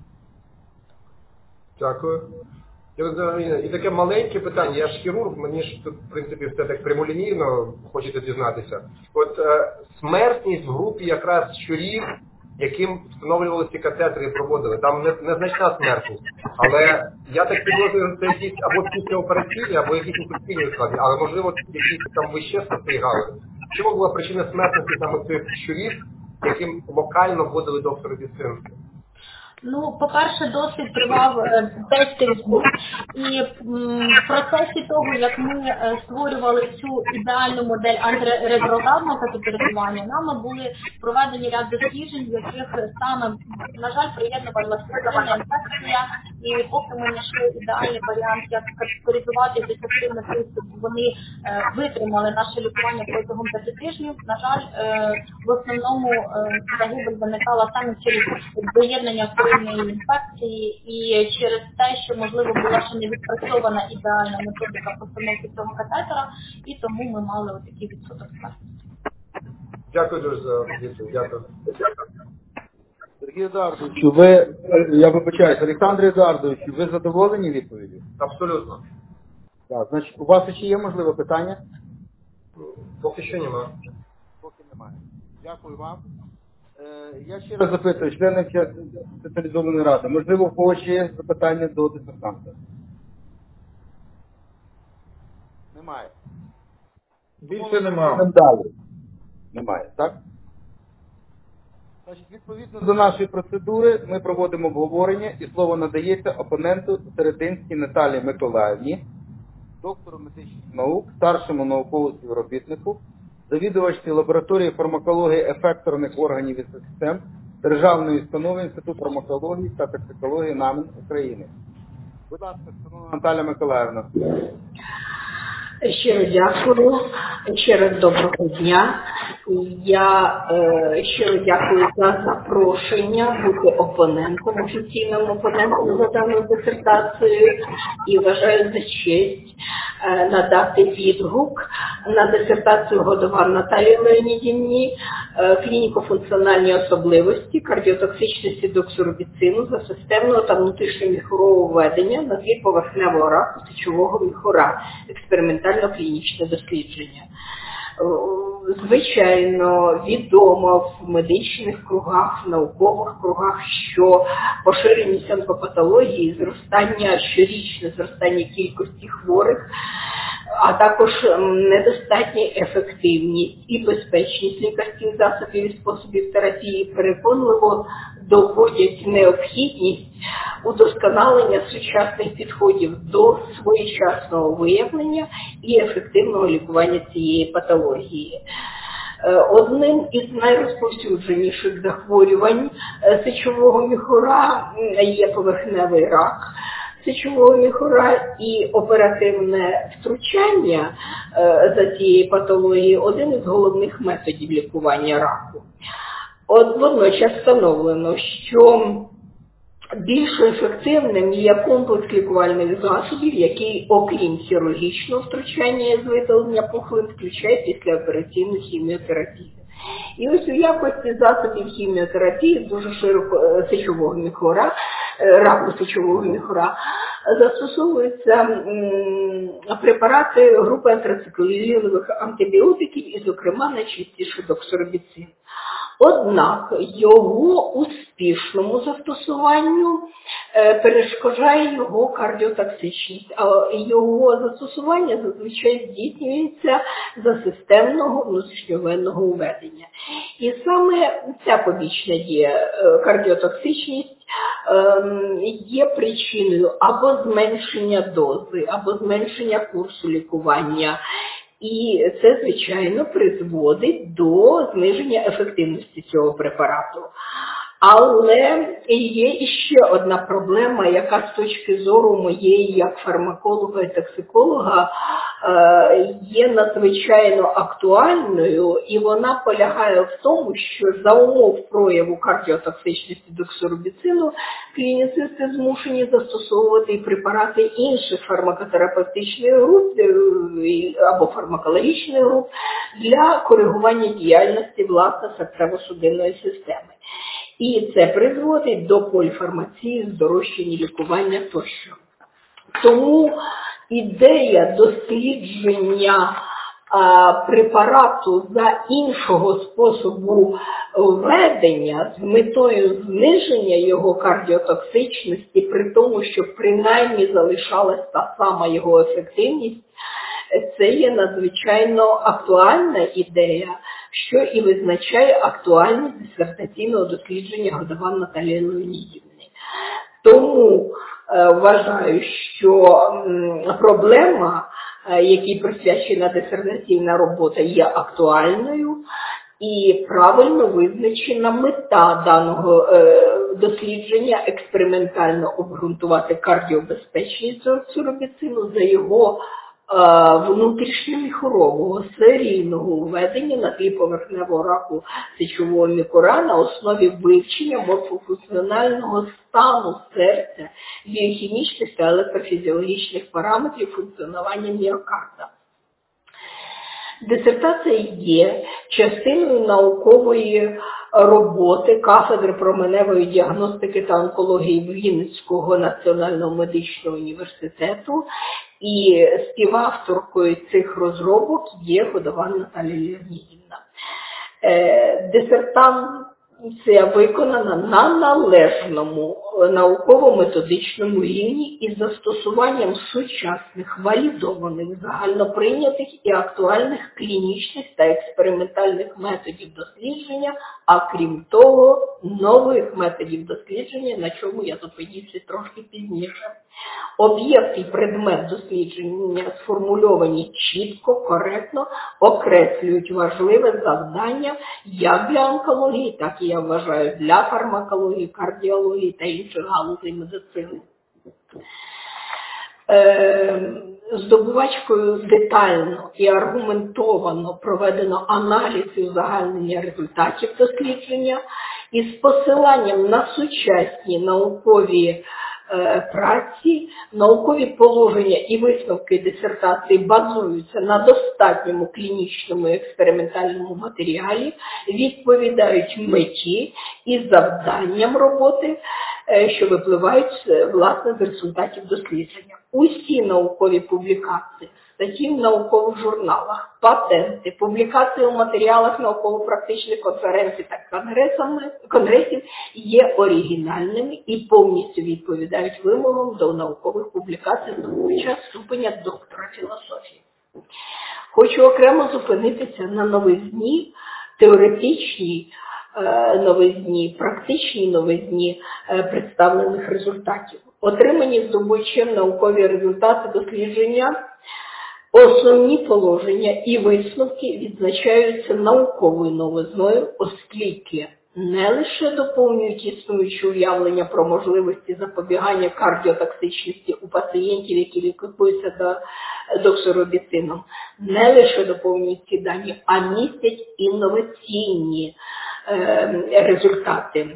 Дякую. І таке маленьке питання, я ж хірург, мені ж тут, в принципі, все так прямолінійно хочете дізнатися. От е, смертність в групі якраз щурів, яким встановлювали ці катетери і проводили, там не, незначна смертність. Але я так підозрюю, це якісь або післяопераційні, або якісь інфекційні склади, але можливо якісь там ви ще спостерігали. Чому була причина смертності саме цих щурів, яким локально вводили доксорубіцин? Ну, по-перше, досвід тривав десять тижнів, і в процесі того, як ми створювали цю ідеальну модель антиретроградного катетеризування, нами були проведені ряд досліджень, в яких саме, на жаль, приєднувалася сильна інфекція, і поки ми знайшли ідеальний варіант, як катетеризувати ефективно приступ, вони витримали наше лікування протягом п'яти тижнів. На жаль, в основному загибель виникала саме через доєднання інфекції і через те, що, можливо, була ще не відпрацьована ідеальна методика постановки цього катетера, і тому ми мали отакий відсоток смертності. Дякую дуже за відповідь. Дякую. Сергій Едуардовичу, ви, я вибачаюсь, Олександр Едуардович, ви задоволені відповіддю? Абсолютно. Так, значить, у вас ще є, можливо, питання? Поки що немає. Поки немає. Дякую вам. Я ще раз запитую, члени спеціалізованої ради, можливо, у когось ще є запитання до дисертанта? Немає. Більше немає. Далі. Немає, так? Значить, відповідно до нашої процедури ми проводимо обговорення і слово надається опоненту Серединській Наталії Миколаївні, доктору медичних наук, старшому науковому співробітнику, завідувачці лабораторії фармакології ефекторних органів і систем Державної установи Інститут фармакології та токсикології НАМН України. Будь ласка, шановна Наталія Миколаївна. Щиро дякую. Ще раз доброго дня. Я е, щиро дякую за запрошення бути опонентом, офіційним опонентом за даною дисертацією і вважаю за честь е, надати відгук на дисертацію Годован Наталії Леонідівні е, клініко-функціональні особливості кардіотоксичності доксорубіцину за системного та внутрішньоміхурового введення на тлі поверхневого раку сечового міхура. Експериментально-клінічне дослідження. Звичайно, відомо в медичних кругах, в наукових кругах, що поширеність онкопатології, зростання, щорічне зростання кількості хворих, а також недостатня ефективність і безпечність лікарських засобів і способів терапії переконливо доводять необхідність удосконалення сучасних підходів до своєчасного виявлення і ефективного лікування цієї патології. Одним із найрозповсюдженіших захворювань сечового міхура є поверхневий рак сечового міхура, і оперативне втручання за цією патологією – один із головних методів лікування раку. От водночас встановлено, що більш ефективним є комплекс лікувальних засобів, який, окрім хірургічного втручання з видалення пухлин, включає післяопераційну хіміотерапію. І ось у якості засобів хіміотерапії дуже широко сечового міхура, раку сечового міхура, застосовуються м, препарати групи антрациклінових антибіотиків і, зокрема, найчастіше доксорубіцин. Однак його успішному застосуванню е, перешкоджає його кардіотоксичність, а його застосування зазвичай здійснюється за системного внутрішньовенного введення. І саме ця побічна дія, е, кардіотоксичність, е, є причиною або зменшення дози, або зменшення курсу лікування. І це, звичайно, призводить до зниження ефективності цього препарату. Але є іще одна проблема, яка з точки зору моєї як фармаколога і токсиколога є надзвичайно актуальною, і вона полягає в тому, що за умов прояву кардіотоксичності доксорубіцину клініцисти змушені застосовувати і препарати інших фармакотерапевтичних груп або фармакологічних груп для коригування діяльності власне серцево-судинної системи. І це призводить до поліфармації, здорожчання лікування тощо. Тому ідея дослідження а, препарату за іншого способу введення з метою зниження його кардіотоксичності, при тому, щоб принаймні залишалась та сама його ефективність, це є надзвичайно актуальна ідея, що і визначає актуальність дисертаційного дослідження Годован Наталії Леонідівни. Тому е, вважаю, що м, проблема, е, якій присвячена дисертаційна робота, є актуальною і правильно визначена мета даного е, дослідження – експериментально обґрунтувати кардіобезпечність доксорубіцину за його внутрішньоміхурового серійного введення на тлі поверхневого раку сечового міхура на основі вивчення морфофункціонального стану серця, біохімічних та електрофізіологічних параметрів функціонування міокарда. Дисертація є частиною наукової роботи кафедри променевої діагностики та онкології Вінницького національного медичного університету, і співавторкою цих розробок є Годован Наталія Леонідівна. Дисертант виконана на належному науково-методичному рівні із застосуванням сучасних, валідованих, загальноприйнятих і актуальних клінічних та експериментальних методів дослідження, а крім того, нових методів дослідження, на чому я зупинюся трошки пізніше. Об'єкт і предмет дослідження сформульовані чітко, коректно, окреслюють важливе завдання як для онкології, так і, я вважаю, для фармакології, кардіології та інших галузей медицини. Е, здобувачкою детально і аргументовано проведено аналіз і узагальнення результатів дослідження із посиланням на сучасні наукові е, праці, наукові положення і висновки дисертації базуються на достатньому клінічному і експериментальному матеріалі, відповідають меті і завданням роботи, е, що випливають власне з результатів дослідження. Усі наукові публікації, статті в наукових журналах, патенти, публікації у матеріалах науково-практичних конференцій та конгресів є оригінальними і повністю відповідають вимогам до наукових публікацій здобувача ступеня доктора філософії. Хочу окремо зупинитися на новизні, теоретичній новизні, практичній новизні представлених результатів. Отримані здобувачем наукові результати дослідження, основні положення і висновки відзначаються науковою новизною, оскільки не лише доповнюють існуючі уявлення про можливості запобігання кардіотоксичності у пацієнтів, які лікуються доксорубіцином, не лише доповнюють ці дані, а містять інноваційні е, результати.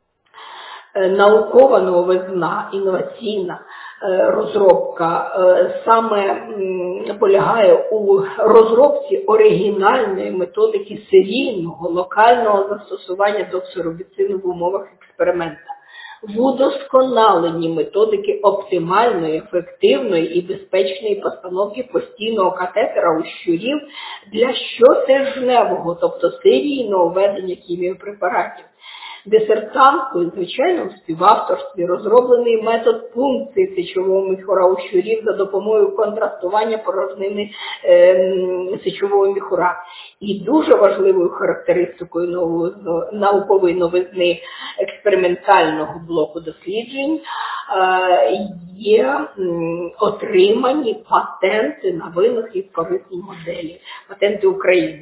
Наукова новизна, інноваційна розробка саме полягає у розробці оригінальної методики серійного локального застосування доксорубіцину в умовах експерименту, в удосконаленні методики оптимальної, ефективної і безпечної постановки постійного катетера у щурів для щотижневого, тобто серійного введення хіміопрепаратів. Дисертанткою, звичайно, в співавторстві розроблений метод пункції сечового міхура у щурів за допомогою контрастування порожнини е, сечового міхура. І дуже важливою характеристикою нової, наукової новизни експериментального блоку досліджень е, є м, отримані патенти на винахід корисні моделі, патенти України.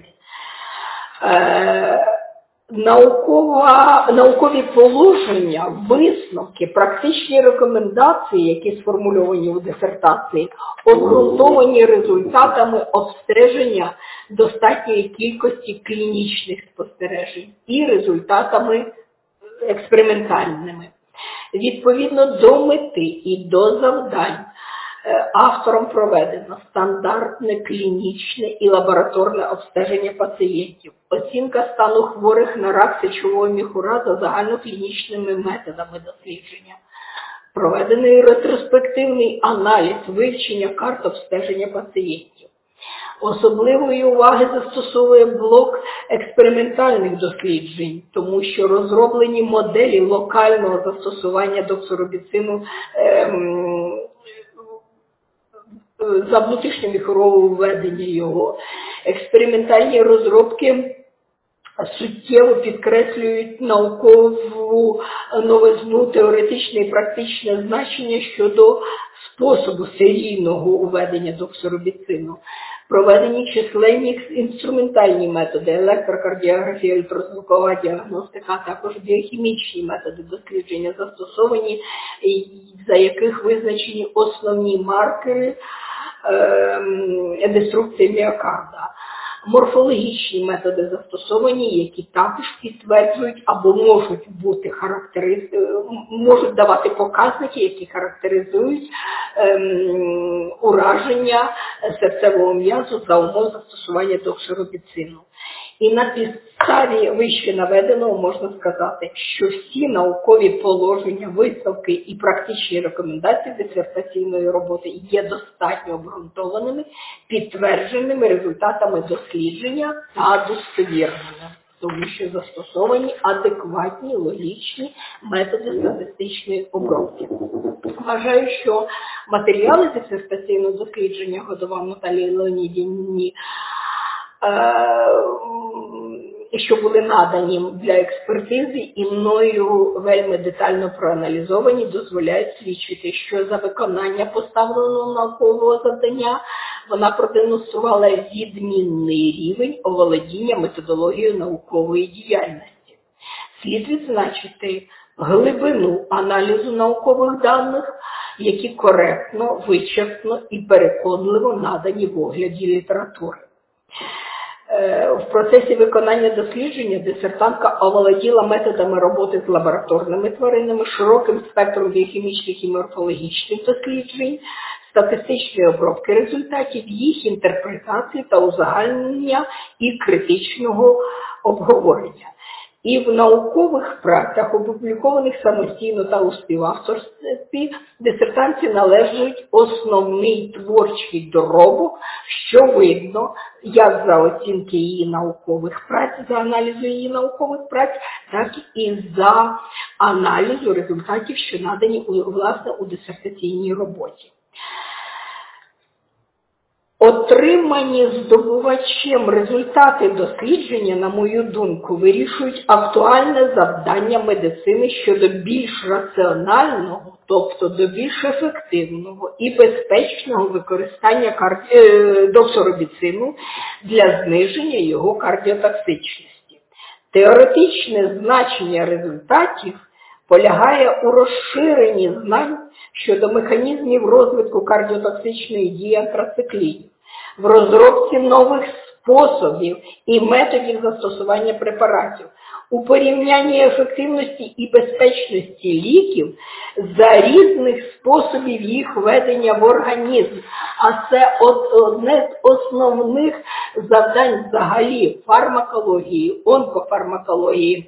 Е, Наукова, наукові положення, висновки, практичні рекомендації, які сформульовані у дисертації, обґрунтовані результатами обстеження достатньої кількості клінічних спостережень і результатами експериментальними. Відповідно до мети і до завдань автором проведено стандартне клінічне і лабораторне обстеження пацієнтів, оцінка стану хворих на рак сечового міхура за загальноклінічними методами дослідження, проведений ретроспективний аналіз вивчення карт обстеження пацієнтів. Особливої уваги застосовує блок експериментальних досліджень, тому що розроблені моделі локального застосування доксорубіцину ем, за внутрішньоміхурового введення його. Експериментальні розробки суттєво підкреслюють наукову новизну, теоретичне і практичне значення щодо способу серійного введення доксорубіцину. Проведені численні інструментальні методи, електрокардіографія, ультразвукова діагностика, а також біохімічні методи дослідження застосовані, за яких визначені основні маркери е, деструкції міокарда. Морфологічні методи застосовані, які також підтверджують або можуть бути характериз... можуть давати показники, які характеризують ем, ураження серцевого м'язу за умов застосування доксорубіцину. І на підставі вище наведеного можна сказати, що всі наукові положення, висновки і практичні рекомендації дисертаційної роботи є достатньо обґрунтованими, підтвердженими результатами дослідження та достовірними. тому що застосовані адекватні, логічні методи статистичної обробки. Вважаю, що матеріали дисертаційного дослідження Годован Наталії Леонідівні, що були надані для експертизи і мною вельми детально проаналізовані, дозволяють свідчити, що за виконання поставленого наукового завдання вона продемонструвала відмінний рівень оволодіння методологією наукової діяльності. Слід відзначити глибину аналізу наукових даних, які коректно, вичерпно і переконливо надані в огляді літератури. В процесі виконання дослідження дисертантка оволоділа методами роботи з лабораторними тваринами, широким спектром біохімічних і морфологічних досліджень, статистичної обробки результатів, їх інтерпретації та узагальнення і критичного обговорення. І в наукових працях, опублікованих самостійно та у співавторстві, дисертантці належить основний творчий доробок, що видно як за оцінки її наукових праць, за аналізу її наукових праць, так і за аналізу результатів, що надані, власне, у дисертаційній роботі. Отримані здобувачем результати дослідження, на мою думку, вирішують актуальне завдання медицини щодо більш раціонального, тобто до більш ефективного і безпечного використання карді... доксоробіцину для зниження його кардіотоксичності. Теоретичне значення результатів полягає у розширенні знань щодо механізмів розвитку кардіотоксичної дії антрациклінів, в розробці нових способів і методів застосування препаратів, у порівнянні ефективності і безпечності ліків за різних способів їх введення в організм. А це одне з основних завдань взагалі фармакології, онкофармакології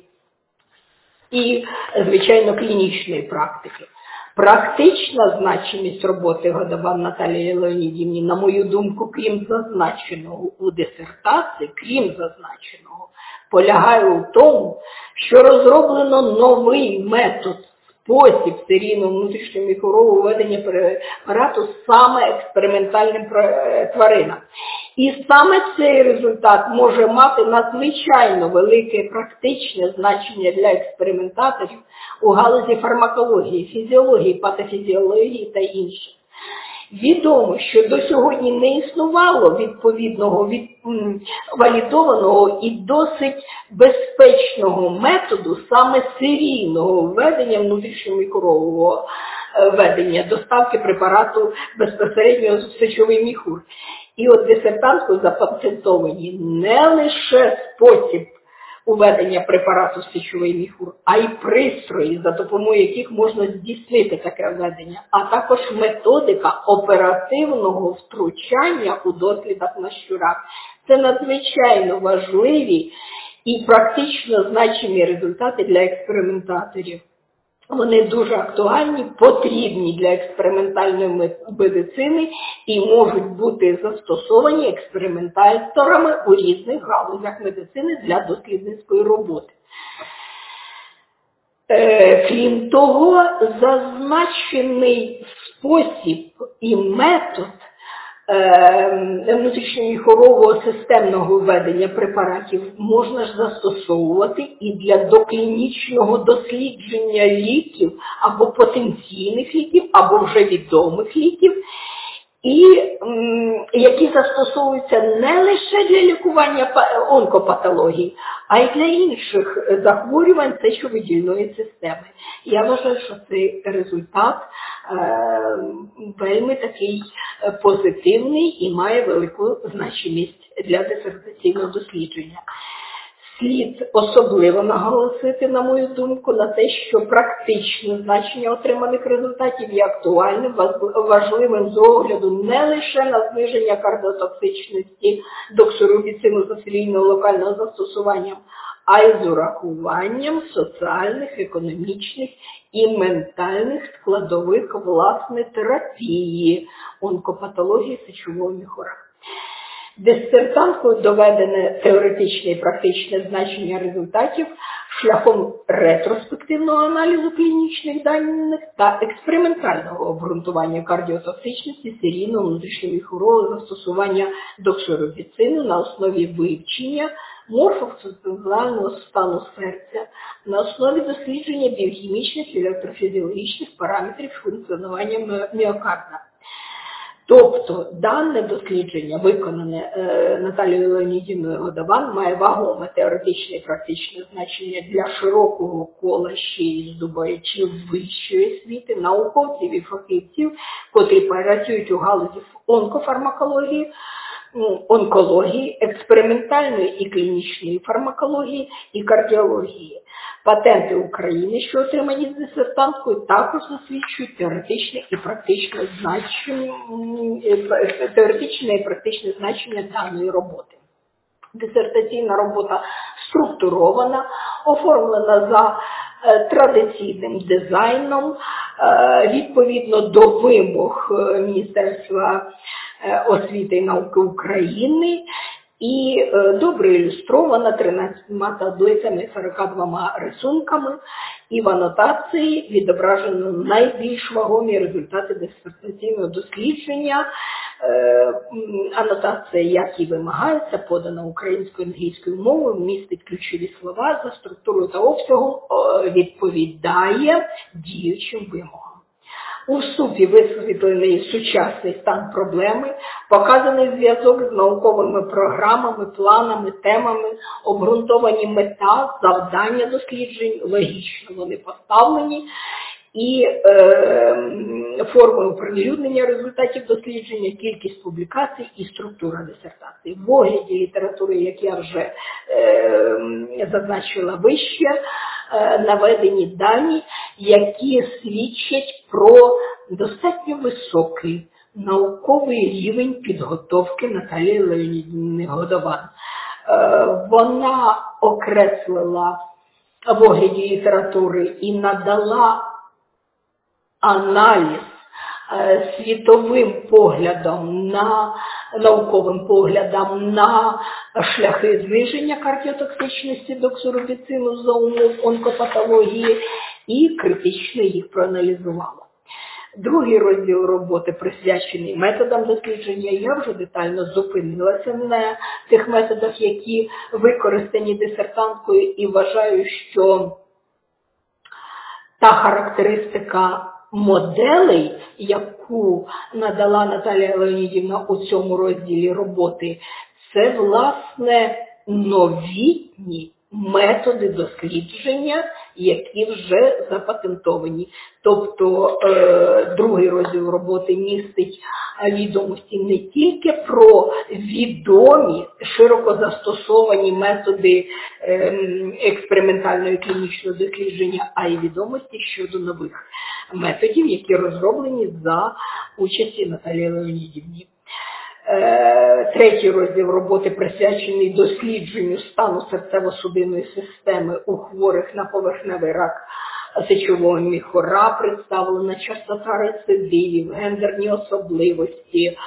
і, звичайно, клінічної практики. Практична значимість роботи Годован Наталії Леонідівні, на мою думку, крім зазначеного у дисертації, крім зазначеного, полягає у тому, що розроблено новий метод, спосіб серійного внутрішнього мікробного введення препарату саме експериментальним тваринам. І саме цей результат може мати надзвичайно велике практичне значення для експериментаторів у галузі фармакології, фізіології, патофізіології та інших. Відомо, що до сьогодні не існувало відповідного від, м, валідованого і досить безпечного методу саме серійного введення внутрішньомікрового введення, доставки препарату безпосередньо в сечовий міхур. І от дисертантською запатентовані не лише спосіб уведення препарату в сечовий міхур, а й пристрої, за допомогою яких можна здійснити таке введення, а також методика оперативного втручання у дослідах на щурах. Це надзвичайно важливі і практично значимі результати для експериментаторів. Вони дуже актуальні, потрібні для експериментальної медицини і можуть бути застосовані експериментаторами у різних галузях медицини для дослідницької роботи. Е, крім того, зазначений спосіб і метод е, внутрішньоміхорового системного введення препаратів можна ж застосовувати і для доклінічного дослідження ліків або потенційних ліків, або вже відомих ліків, і м, які застосовуються не лише для лікування онкопатологій, а й для інших захворювань сечовидільної системи. Я вважаю, що цей результат е, вельми такий позитивний і має велику значимість для дисертаційного дослідження. Слід особливо наголосити, на мою думку, на те, що практичне значення отриманих результатів є актуальним, важливим з огляду не лише на зниження кардіотоксичності доксорубіцину за серійного локального застосування, а й з урахуванням соціальних, економічних і ментальних складових власне терапії онкопатології сечового міхура. Дисертанткою доведене теоретичне і практичне значення результатів шляхом ретроспективного аналізу клінічних даних та експериментального обґрунтування кардіотоксичності серійного внутрішньовіхового застосування доксорубіцину на основі вивчення морфофункціонального стану серця, на основі дослідження біохімічних і електрофізіологічних параметрів функціонування міокарда. Тобто дане дослідження, виконане е, Наталією Леонідівною Годован, має вагоме теоретичне і практичне значення для широкого кола ще й здобувачів вищої освіти, науковців і фахівців, котрі працюють у галузі онкофармакології, онкології, експериментальної і клінічної фармакології і кардіології. Патенти України, що отримані з дисертанткою, також засвідчують теоретичне і практичне значення, теоретичне і практичне значення даної роботи. Дисертаційна робота структурована, оформлена за традиційним дизайном, відповідно до вимог Міністерства освіти і науки України, і добре ілюстрована тринадцятьма таблицями і сорока двома рисунками, і в анотації відображено найбільш вагомі результати дисертаційного дослідження. Анотація, як і вимагається, подана українською і англійською мовою, містить ключові слова, за структурою та обсягом відповідає діючим вимогам. У вступі висвітлений сучасний стан проблеми, показаний зв'язок з науковими програмами, планами, темами, обґрунтовані мета, завдання досліджень, логічно вони поставлені, і е, форми оприлюднення результатів дослідження, кількість публікацій і структура дисертації. В огляді літератури, як я вже е, зазначила вище, е, наведені дані, які свідчать про достатньо високий науковий рівень підготовки Наталії Леонідівни Годован. Е, вона окреслила в огляді літератури і надала аналіз е, світовим поглядом на науковим поглядом на шляхи зниження кардіотоксичності доксорубіцину за умов онкопатології і критично їх проаналізувала. Другий розділ роботи присвячений методам дослідження. Я вже детально зупинилася на тих методах, які використані дисертанткою, і вважаю, що та характеристика моделей, яку надала Наталія Леонідівна у цьому розділі роботи, це, власне, новітні методи дослідження, які вже запатентовані. Тобто е, другий розділ роботи містить відомості не тільки про відомі, широко застосовані методи е, експериментального і клінічного дослідження, а й відомості щодо нових методів, які розроблені за участі Наталії Леонідівни. Третій розділ роботи присвячений дослідженню стану серцево-судинної системи у хворих на поверхневий рак сечового міхура, представлена частота рецидивів, гендерні особливості,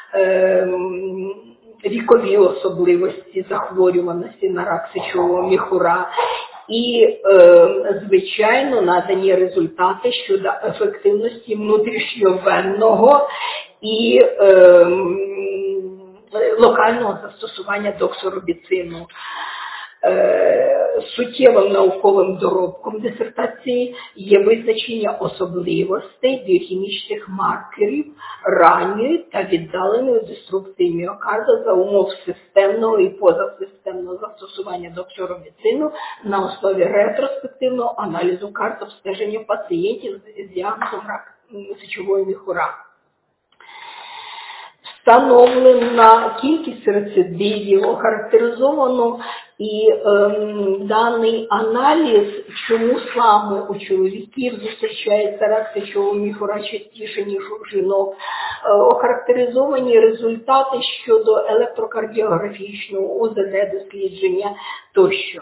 вікові особливості захворюваності на рак сечового міхура і, звичайно, надані результати щодо ефективності внутрішньовенного і е, локального застосування доксорубіцину. Е, суттєвим науковим доробком дисертації є визначення особливостей біохімічних маркерів ранньої та віддаленої деструкції міокарда за умов системного і позасистемного застосування доксорубіцину на основі ретроспективного аналізу карт обстеження пацієнтів з діагнозом рак сечової міхура. Встановлена кількість рецидивів, охарактеризовано і ем, даний аналіз, чому саме у чоловіків зустрічається рак сечового міхура частіше, ніж у жінок, е, охарактеризовані результати щодо електрокардіографічного У З Д дослідження тощо.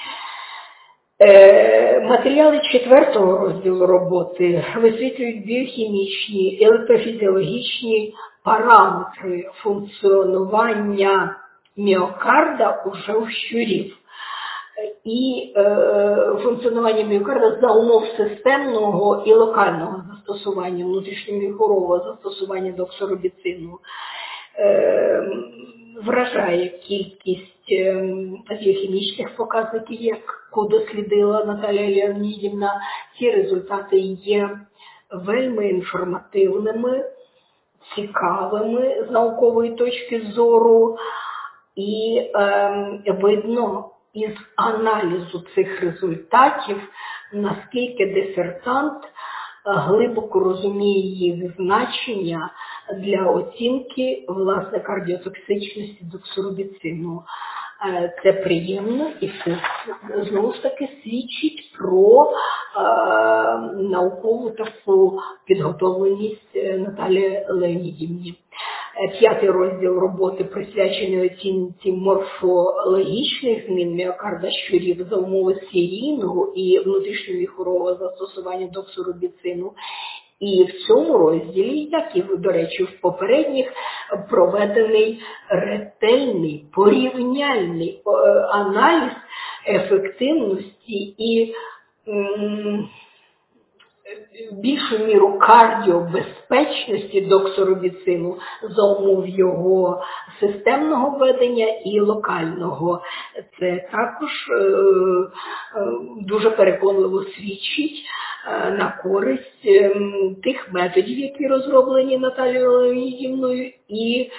Е, матеріали четвертого розділу роботи висвітлюють біохімічні, електрофізіологічні параметри функціонування міокарда уже у щурів. І е, функціонування міокарда за умов системного і локального застосування, внутрішньоміхурового застосування доксорубіцину, е, вражає кількість е, біохімічних показників, яку дослідила Наталія Леонідівна. Ці результати є вельми інформативними, цікавими з наукової точки зору, і е, видно із аналізу цих результатів, наскільки дисертант глибоко розуміє їх значення для оцінки, власне, кардіотоксичності доксорубіцину. Це приємно і це, знову ж таки, свідчить про е, наукову таку підготовленість Наталії Леонідівні. П'ятий розділ роботи присвячений оцінці морфологічних змін міокарда щурів за умови серійного і внутрішньоміхурового застосування доксорубіцину. І в цьому розділі, як і, до речі, в попередніх, проведений ретельний, порівняльний аналіз ефективності і м, більшу міру кардіобезпечності доксорубіцину за умов його системного введення і локального. Це також е, е, дуже переконливо свідчить е, на користь е, тих методів, які розроблені Наталією Леонідівною, і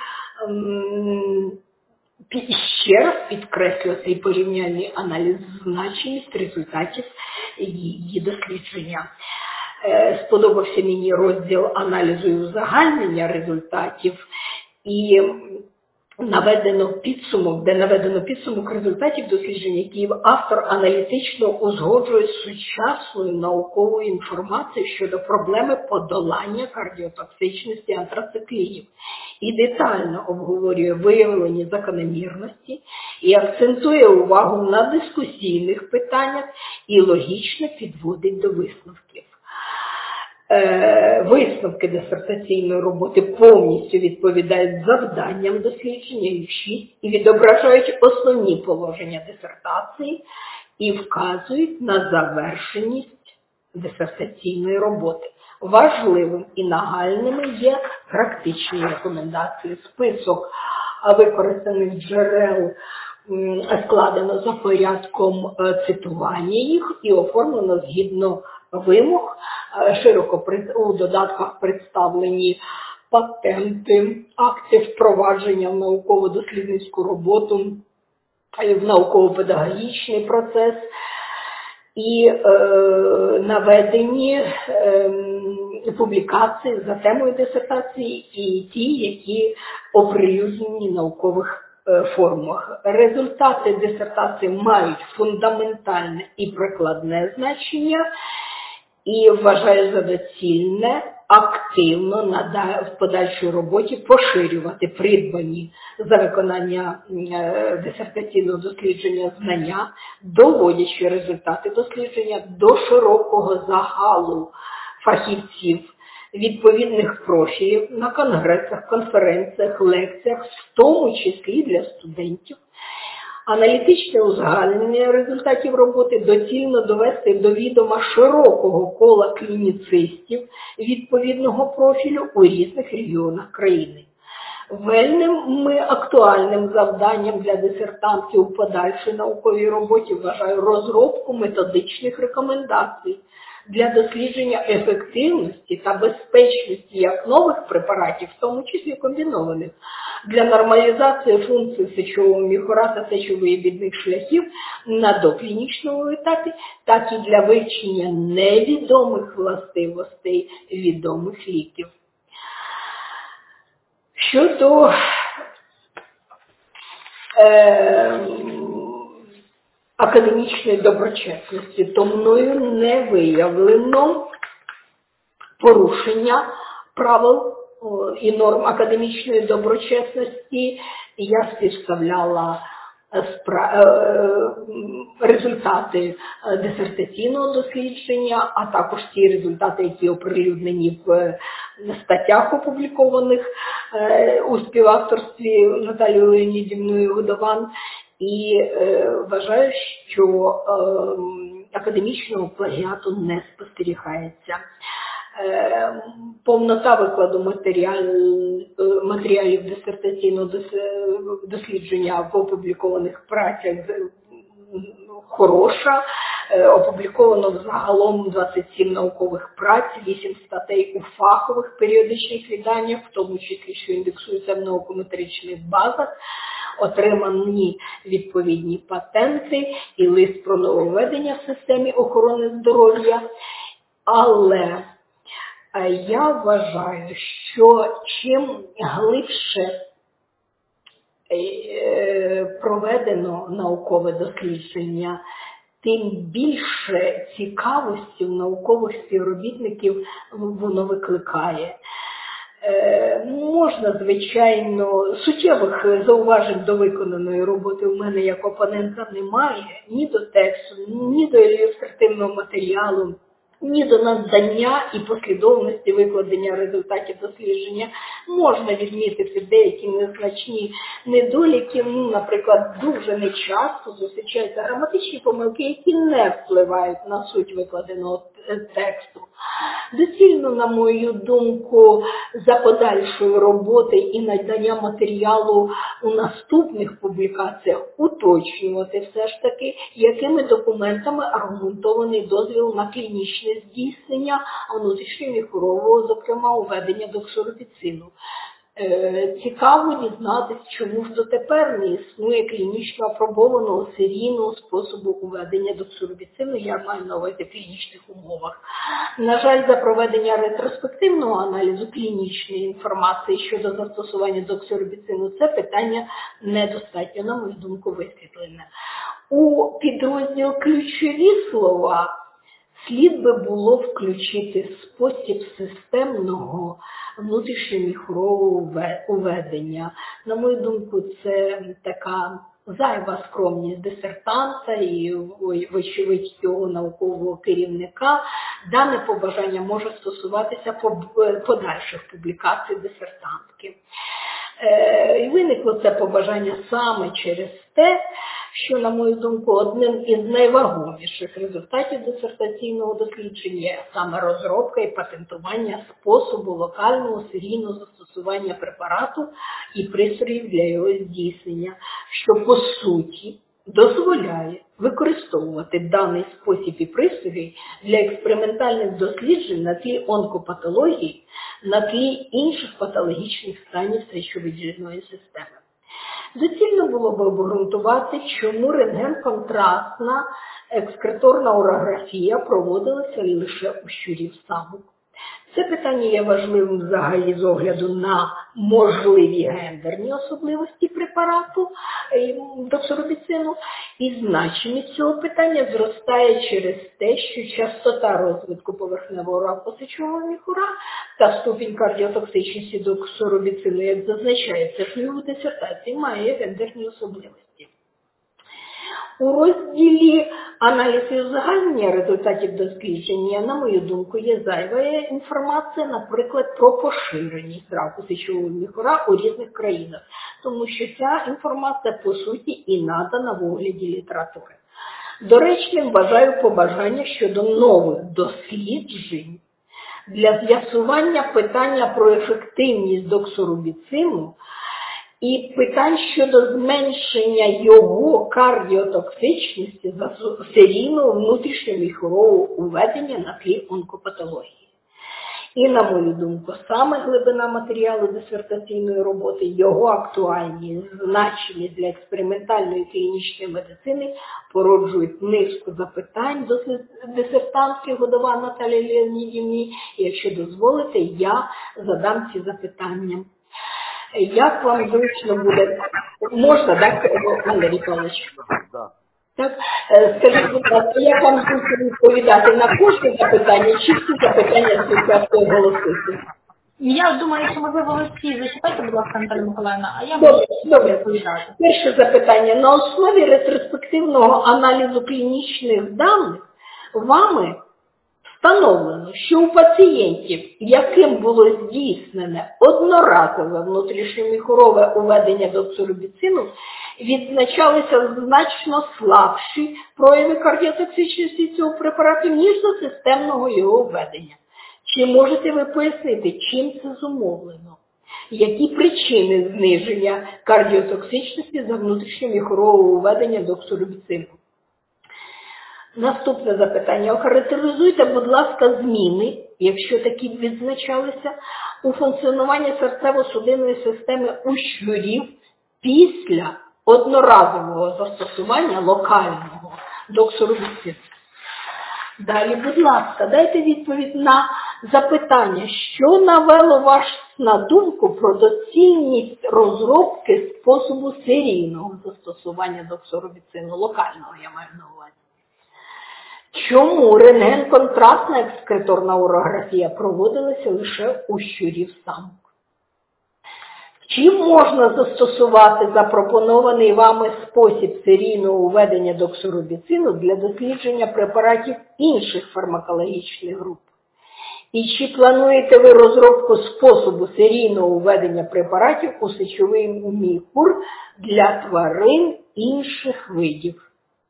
е, ще раз підкреслює цей порівняльний аналіз значимість результатів її дослідження. Сподобався мені розділ аналізу і узагальнення результатів, і наведено підсумок, де наведено підсумок результатів досліджень, які автор аналітично узгоджує з сучасною науковою інформацією щодо проблеми подолання кардіотоксичності антрациклінів. І детально обговорює виявлені закономірності і акцентує увагу на дискусійних питаннях і логічно підводить до висновків. Висновки дисертаційної роботи повністю відповідають завданням дослідження, їх шість, і відображають основні положення дисертації і вказують на завершеність дисертаційної роботи. Важливим і нагальними є практичні рекомендації. Список використаних джерел складено за порядком цитування їх і оформлено згідно вимог. Широко у додатках представлені патенти, акти впровадження в науково-дослідницьку роботу, в науково-педагогічний процес і е, наведені е, публікації за темою дисертації і ті, які оприлюднені в наукових формах. Результати дисертації мають фундаментальне і прикладне значення, і вважаю за доцільне активно в подальшій роботі поширювати придбані за виконання дисертаційного дослідження знання, доводячи результати дослідження до широкого загалу фахівців відповідних профілів на конгресах, конференціях, лекціях, в тому числі для студентів. Аналітичне узагальнення результатів роботи доцільно довести до відома широкого кола клініцистів відповідного профілю у різних регіонах країни. Вельми актуальним завданням для дисертантів у подальшій науковій роботі вважаю розробку методичних рекомендацій для дослідження ефективності та безпечності як нових препаратів, в тому числі комбінованих, для нормалізації функцій сечового міхура та сечовоєвідних шляхів на доклінічному етапі, так і для вивчення невідомих властивостей відомих ліків. Щодо е, академічної доброчесності, то мною не виявлено порушення правил і норм академічної доброчесності. Я співставляла результати дисертаційного дослідження, а також ті результати, які оприлюднені в статтях, опублікованих у співавторстві Наталії Леонідівною Годован. І вважаю, що академічного плагіату не спостерігається. Повнота викладу матеріалів, матеріалів дисертаційного дослідження в опублікованих працях хороша. Опубліковано взагалом двадцять сім наукових праць, вісім статей у фахових періодичних виданнях, в тому числі, що індексуються в наукометричних базах. Отримані відповідні патенти і лист про нововведення в системі охорони здоров'я. Але я вважаю, що чим глибше проведено наукове дослідження, тим більше цікавості у наукових співробітників воно викликає. Е, можна, звичайно, суттєвих зауважень до виконаної роботи у мене як опонента немає, ні до тексту, ні до ілюстративного матеріалу, ні до надання і послідовності викладення результатів дослідження. Можна відмітити деякі незначні недоліки, ну, наприклад, дуже нечасто зустрічаються граматичні помилки, які не впливають на суть викладеного тексту. Доцільно, на мою думку, за подальшою роботи і надання матеріалу у наступних публікаціях уточнювати все ж таки, якими документами аргументований дозвіл на клінічне здійснення внутрішньоміхурового, зокрема, уведення доксорубіцину. Цікаво дізнатися, чому ж дотепер не існує клінічно апробованого серійного способу уведення доксорубіцину, я маю на увазі в клінічних умовах. На жаль, за проведення ретроспективного аналізу клінічної інформації щодо застосування доксорубіцину це питання недостатньо, на мою думку, висвітлене. У підрозділ ключові слова слід би було включити спосіб системного внутрішньоміхурового уведення. На мою думку, це така зайва скромність дисертанта і, вочевидь, цього наукового керівника. Дане побажання може стосуватися подальших публікацій дисертантки. І виникло це побажання саме через те, що, на мою думку, одним із найвагоміших результатів дисертаційного дослідження є саме розробка і патентування способу локального серійного застосування препарату і пристроїв для його здійснення, що, по суті, дозволяє використовувати даний спосіб і пристрої для експериментальних досліджень на тлі онкопатології, на тлі інших патологічних станів сечовидільної системи. Доцільно було б обґрунтувати, чому рентген-контрастна екскреторна урографія проводилася лише у щурів самок. Це питання є важливим взагалі з огляду на можливі гендерні особливості препарату доксорубіцину, і значимість цього питання зростає через те, що частота розвитку поверхневого раку сечового міхура та ступінь кардіотоксичності доксорубіцину, як зазначається в дисертації, має гендерні особливості. У розділі «Аналіз і узагальнення результатів дослідження», на мою думку, є зайва інформація, наприклад, про поширеність раку сечового міхура у різних країнах, тому що ця інформація, по суті, і надана в огляді літератури. Доречним вважаю побажання щодо нових досліджень для з'ясування питання про ефективність доксорубіцину і питань щодо зменшення його кардіотоксичності за серійного внутрішньоміхурового уведення на тлі онкопатології. І, на мою думку, саме глибина матеріалу дисертаційної роботи, його актуальність, значимість для експериментальної клінічної медицини породжують низку запитань до дисертантки Годова Наталії Леонідівні. І, якщо дозволите, я задам ці запитання. Як вам зручно буде? Можна, так, Андрій Павлович? Да. Так, скажіть, будь ласка, як вам зручно відповідати на кожне запитання, чи всі запитання спочатку оголосити? Я думаю, що можливо ви всі зачитайте, будь ласка, Наталя Миколаївна, а я Добре, буду добре. відповідати. Перше запитання. На основі ретроспективного аналізу клінічних даних вами встановлено, що у пацієнтів, яким було здійснене одноразове внутрішньоміхурове уведення доксорубіцину, відзначалися значно слабші прояви кардіотоксичності цього препарату, ніж за системного його введення. Чи можете ви пояснити, чим це зумовлено? Які причини зниження кардіотоксичності за внутрішньоміхурового введення доксорубіцину? Наступне запитання. Охарактеризуйте, будь ласка, зміни, якщо такі б відзначалися, у функціонуванні серцево-судинної системи у щурів після одноразового застосування локального доксорубіцину. Далі, будь ласка, дайте відповідь на запитання, що навело вас на думку про доцільність розробки способу серійного застосування доксорубіцину, локального, я маю на увазі. Чому рентген-контрастна екскреторна урографія проводилася лише у щурів самок? Чи можна застосувати запропонований вами спосіб серійного введення доксорубіцину для дослідження препаратів інших фармакологічних груп? І чи плануєте ви розробку способу серійного введення препаратів у сечовий міхур для тварин інших видів?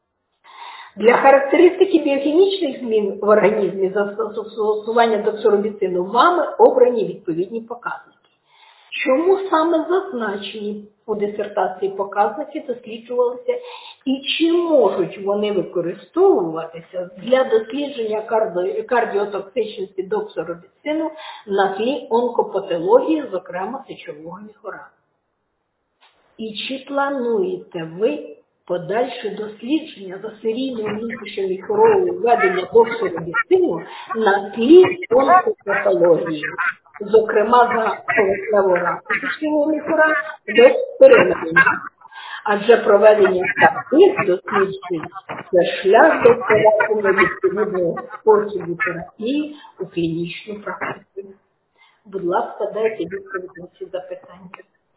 Для характеристики біохімічних змін в організмі застосування доксорубіцину вами обрані відповідні показники. Чому саме зазначені у дисертації показники досліджувалися і чи можуть вони використовуватися для дослідження карди... кардіотоксичності доксорубіцину на тлі онкопатології, зокрема сечового міхура? І чи плануєте ви подальше дослідження за серійного внутрішньоміхурового введення доксорубіцину на тлі онкопатології, зокрема за поверхневого раку сечового міхура без перенесення? Адже проведення таких досліджень – це шлях до впровадження відповідного способу терапії у клінічну практику. Будь ласка, дайте відповідь на ці запитання.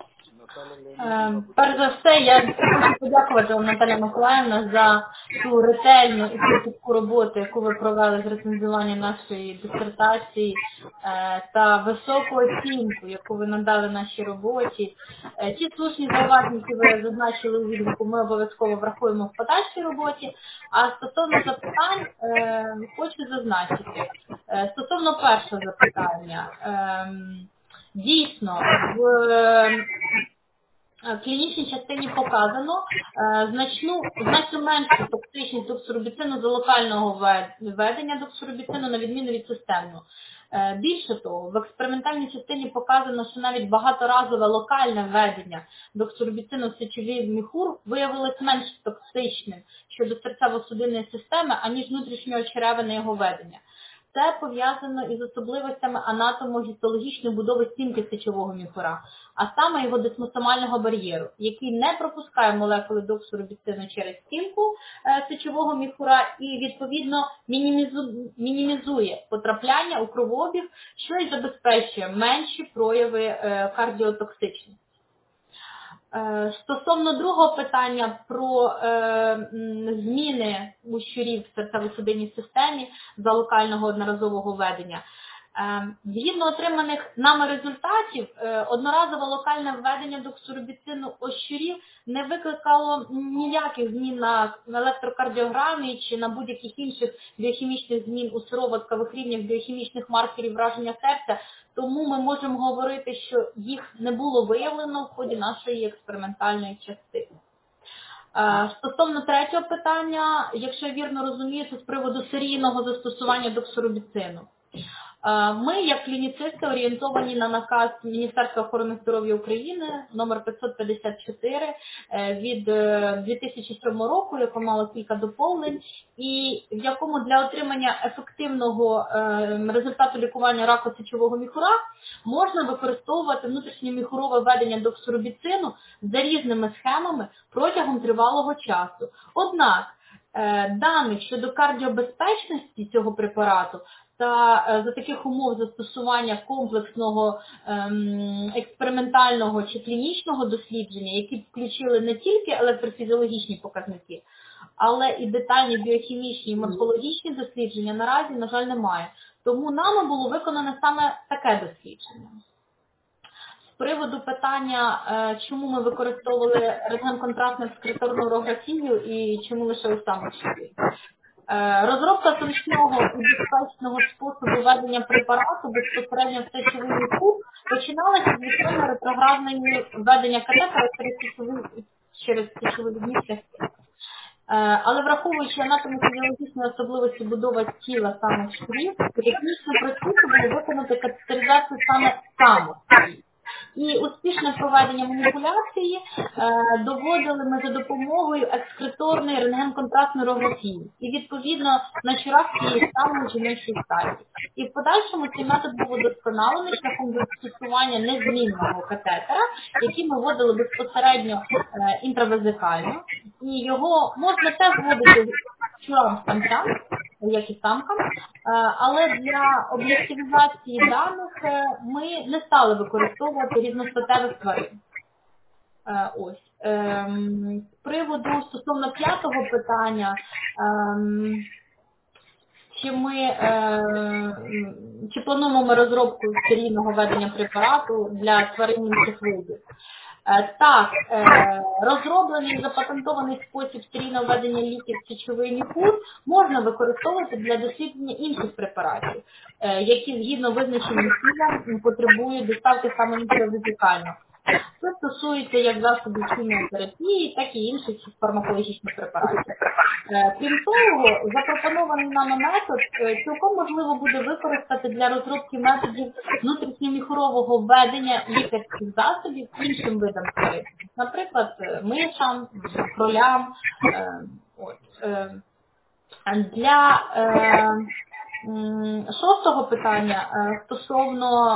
Е, перш за все, я хочу подякувати вам, Наталя Миколаївна, за ту ретельну і критичну роботу, яку ви провели з рецензування нашої дисертації, е, та високу оцінку, яку ви надали нашій роботі. Е, ті слушні зауваження, які ви зазначили у відгуку, ми обов'язково врахуємо в подальшій роботі. А стосовно запитань, е, хочу зазначити. Е, стосовно першого запитання, е, дійсно, в клінічній частині показано е, значну, значно меншу токсичність доксорубіцину за локального введення доксорубіцину на відміну від системного. Е, більше того, в експериментальній частині показано, що навіть багаторазове локальне введення доксорубіцину в сечовий міхур виявилось менш токсичним щодо серцево-судинної системи, аніж внутрішньоочеревине його введення. Це пов'язано із особливостями анатомо-гістологічної будови стінки сечового міхура, а саме його десмосомального бар'єру, який не пропускає молекули доксорубіцину через стінку е, сечового міхура і, відповідно, мінімізу, мінімізує потрапляння у кровообіг, що і забезпечує менші прояви е, кардіотоксичності. Стосовно другого питання про е, зміни у щурів в серцево-судинній системі за локального одноразового введення. Е, згідно отриманих нами результатів, е, одноразове локальне введення доксорубіцину у щурів не викликало ніяких змін на електрокардіограмі чи на будь-яких інших біохімічних змін у сироваткових рівнях біохімічних маркерів враження серця, тому ми можемо говорити, що їх не було виявлено в ході нашої експериментальної частини. Стосовно третього питання, якщо я вірно розумію, це з приводу серійного застосування доксорубіцину. Ми, як клініцисти, орієнтовані на наказ Міністерства охорони здоров'я України номер п'ятсот п'ятдесят чотири від дві тисячі сьомого року, яке мало кілька доповнень, і в якому для отримання ефективного результату лікування раку сечового міхура можна використовувати внутрішньоміхурове введення доксорубіцину за різними схемами протягом тривалого часу. Однак, даних щодо кардіобезпечності цього препарату та е, за таких умов застосування комплексного ем, експериментального чи клінічного дослідження, які б включили не тільки електрофізіологічні показники, але і детальні біохімічні і морфологічні дослідження, наразі, на жаль, немає. Тому нами було виконане саме таке дослідження. З приводу питання, чому ми використовували рентген-контрастну екскреторну урографію і чому лише у самочі. Розробка зручного і безпечного способу ведення препарату безпосередньо в сечовий міхур починалася з звичайно ретроградної ведення катетера через сечовидні шляхи. Але враховуючи анатомофізіологічні особливості будови тіла самих шкірів, технічно простіше було виконати катетеризацію саме самих шкірів. І успішне проведення маніпуляції е, доводили ми за допомогою екскреторної рентген-контрастної урографії і, відповідно, на чорах цієї самої жіночої статі. І в подальшому цей метод був удосконалений шляхом застосування незмінного катетера, який ми вводили безпосередньо е, інтравезикально. І його можна теж вводити чорам-самцям, як і самкам, але для об'єктивізації даних ми не стали використовувати різностатевих тварин. Ось. З приводу стосовно п'ятого питання, чи ми чи плануємо ми розробку серійного ведення препарату для тварин інших видів? Так, розроблений і запатентований спосіб серійного введення ліків в сечовий міхур можна використовувати для дослідження інших препаратів, які згідно визначеним цілям потребують доставки саме інтравезикально. Це стосується як засобів хіміотерапії, так і інших фармакологічних препаратів. Крім того, запропонований нами метод цілком можливо буде використати для розробки методів внутрішньоміхурового введення лікарських засобів іншим видам тварин. Наприклад, мишам, кролям. От. Для шостого питання стосовно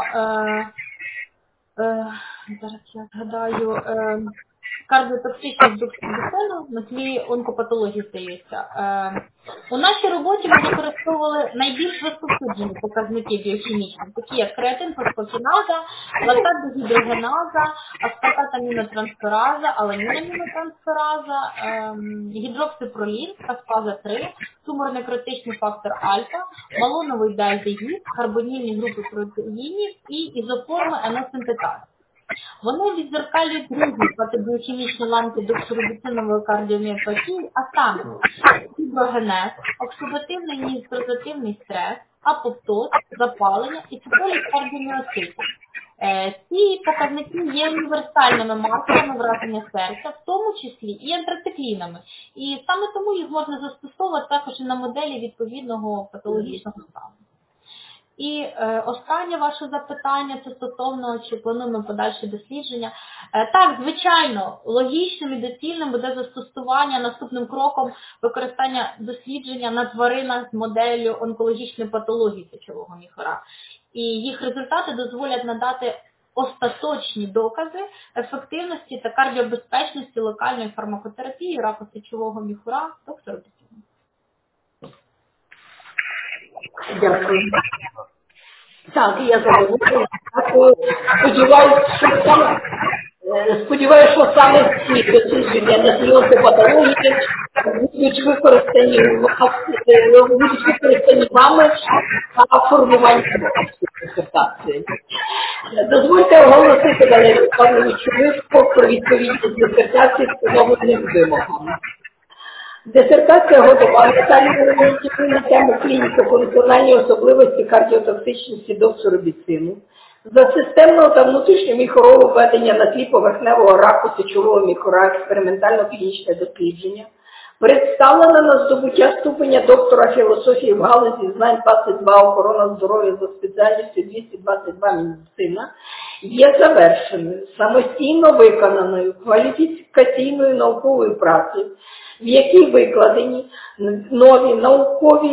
Е, зараз я згадаю, е, кардіотоксичність доксибіцину на тлі онкопатології, здається. Е, у нашій роботі ми використовували найбільш розповсюджені показники біохімічні, такі як креатинфосфокіназа, лактат-дегідрогеназа, аспартат-амінотрансфераза, аламін-амінотрансфераза, е, гідроксипролін, каспаза три, тумор-некротичний фактор альфа, малоновий діальдегід, карбонільні групи протеїнів і ізоформи еносинтетаз. Вони відзеркалюють різні патобіохімічні ланки доксорубіцинової кардіоміопатії, а саме фіброгенез, оксидативний нітрозативний стрес, апоптоз, запалення і цитоліз кардіоміоцитів. Ці показники є універсальними маркерами враження серця, в тому числі і антрациклінами. І саме тому їх можна застосовувати також і на моделі відповідного патологічного стану. І е, останнє ваше запитання, це стосовно, чи плануємо подальше дослідження. Е, так, звичайно, логічним і доцільним буде застосування наступним кроком використання дослідження на тваринах з моделлю онкологічної патології сечового міхура. І їх результати дозволять надати остаточні докази ефективності та кардіобезпечності локальної фармакотерапії раку сечового міхура доксорубіцину. Дякую. Так, я задоволена. Сподіваюся, що саме, сподіваюся, що саме ці дослідження на онкопатології будуть використані, будуть використані вами на формуванні дисертації. Дозвольте оголосити Валерію Павловичу висновок про відповідність дисертації з встановленим вимогам. Дисертація готова на тему клініко-функціональні особливості кардіотоксичності доксорубіцину за системного та внутрішньоміхурового введення на тлі поверхневого раку сечового міхура експериментально-клінічне дослідження, представлена на здобуття ступеня доктора філософії в галузі знань двадцять два охорона здоров'я за спеціальністю двісті двадцять два медицина, є завершеною, самостійно виконаною кваліфікаційною науковою працею, в якій викладені нові наукові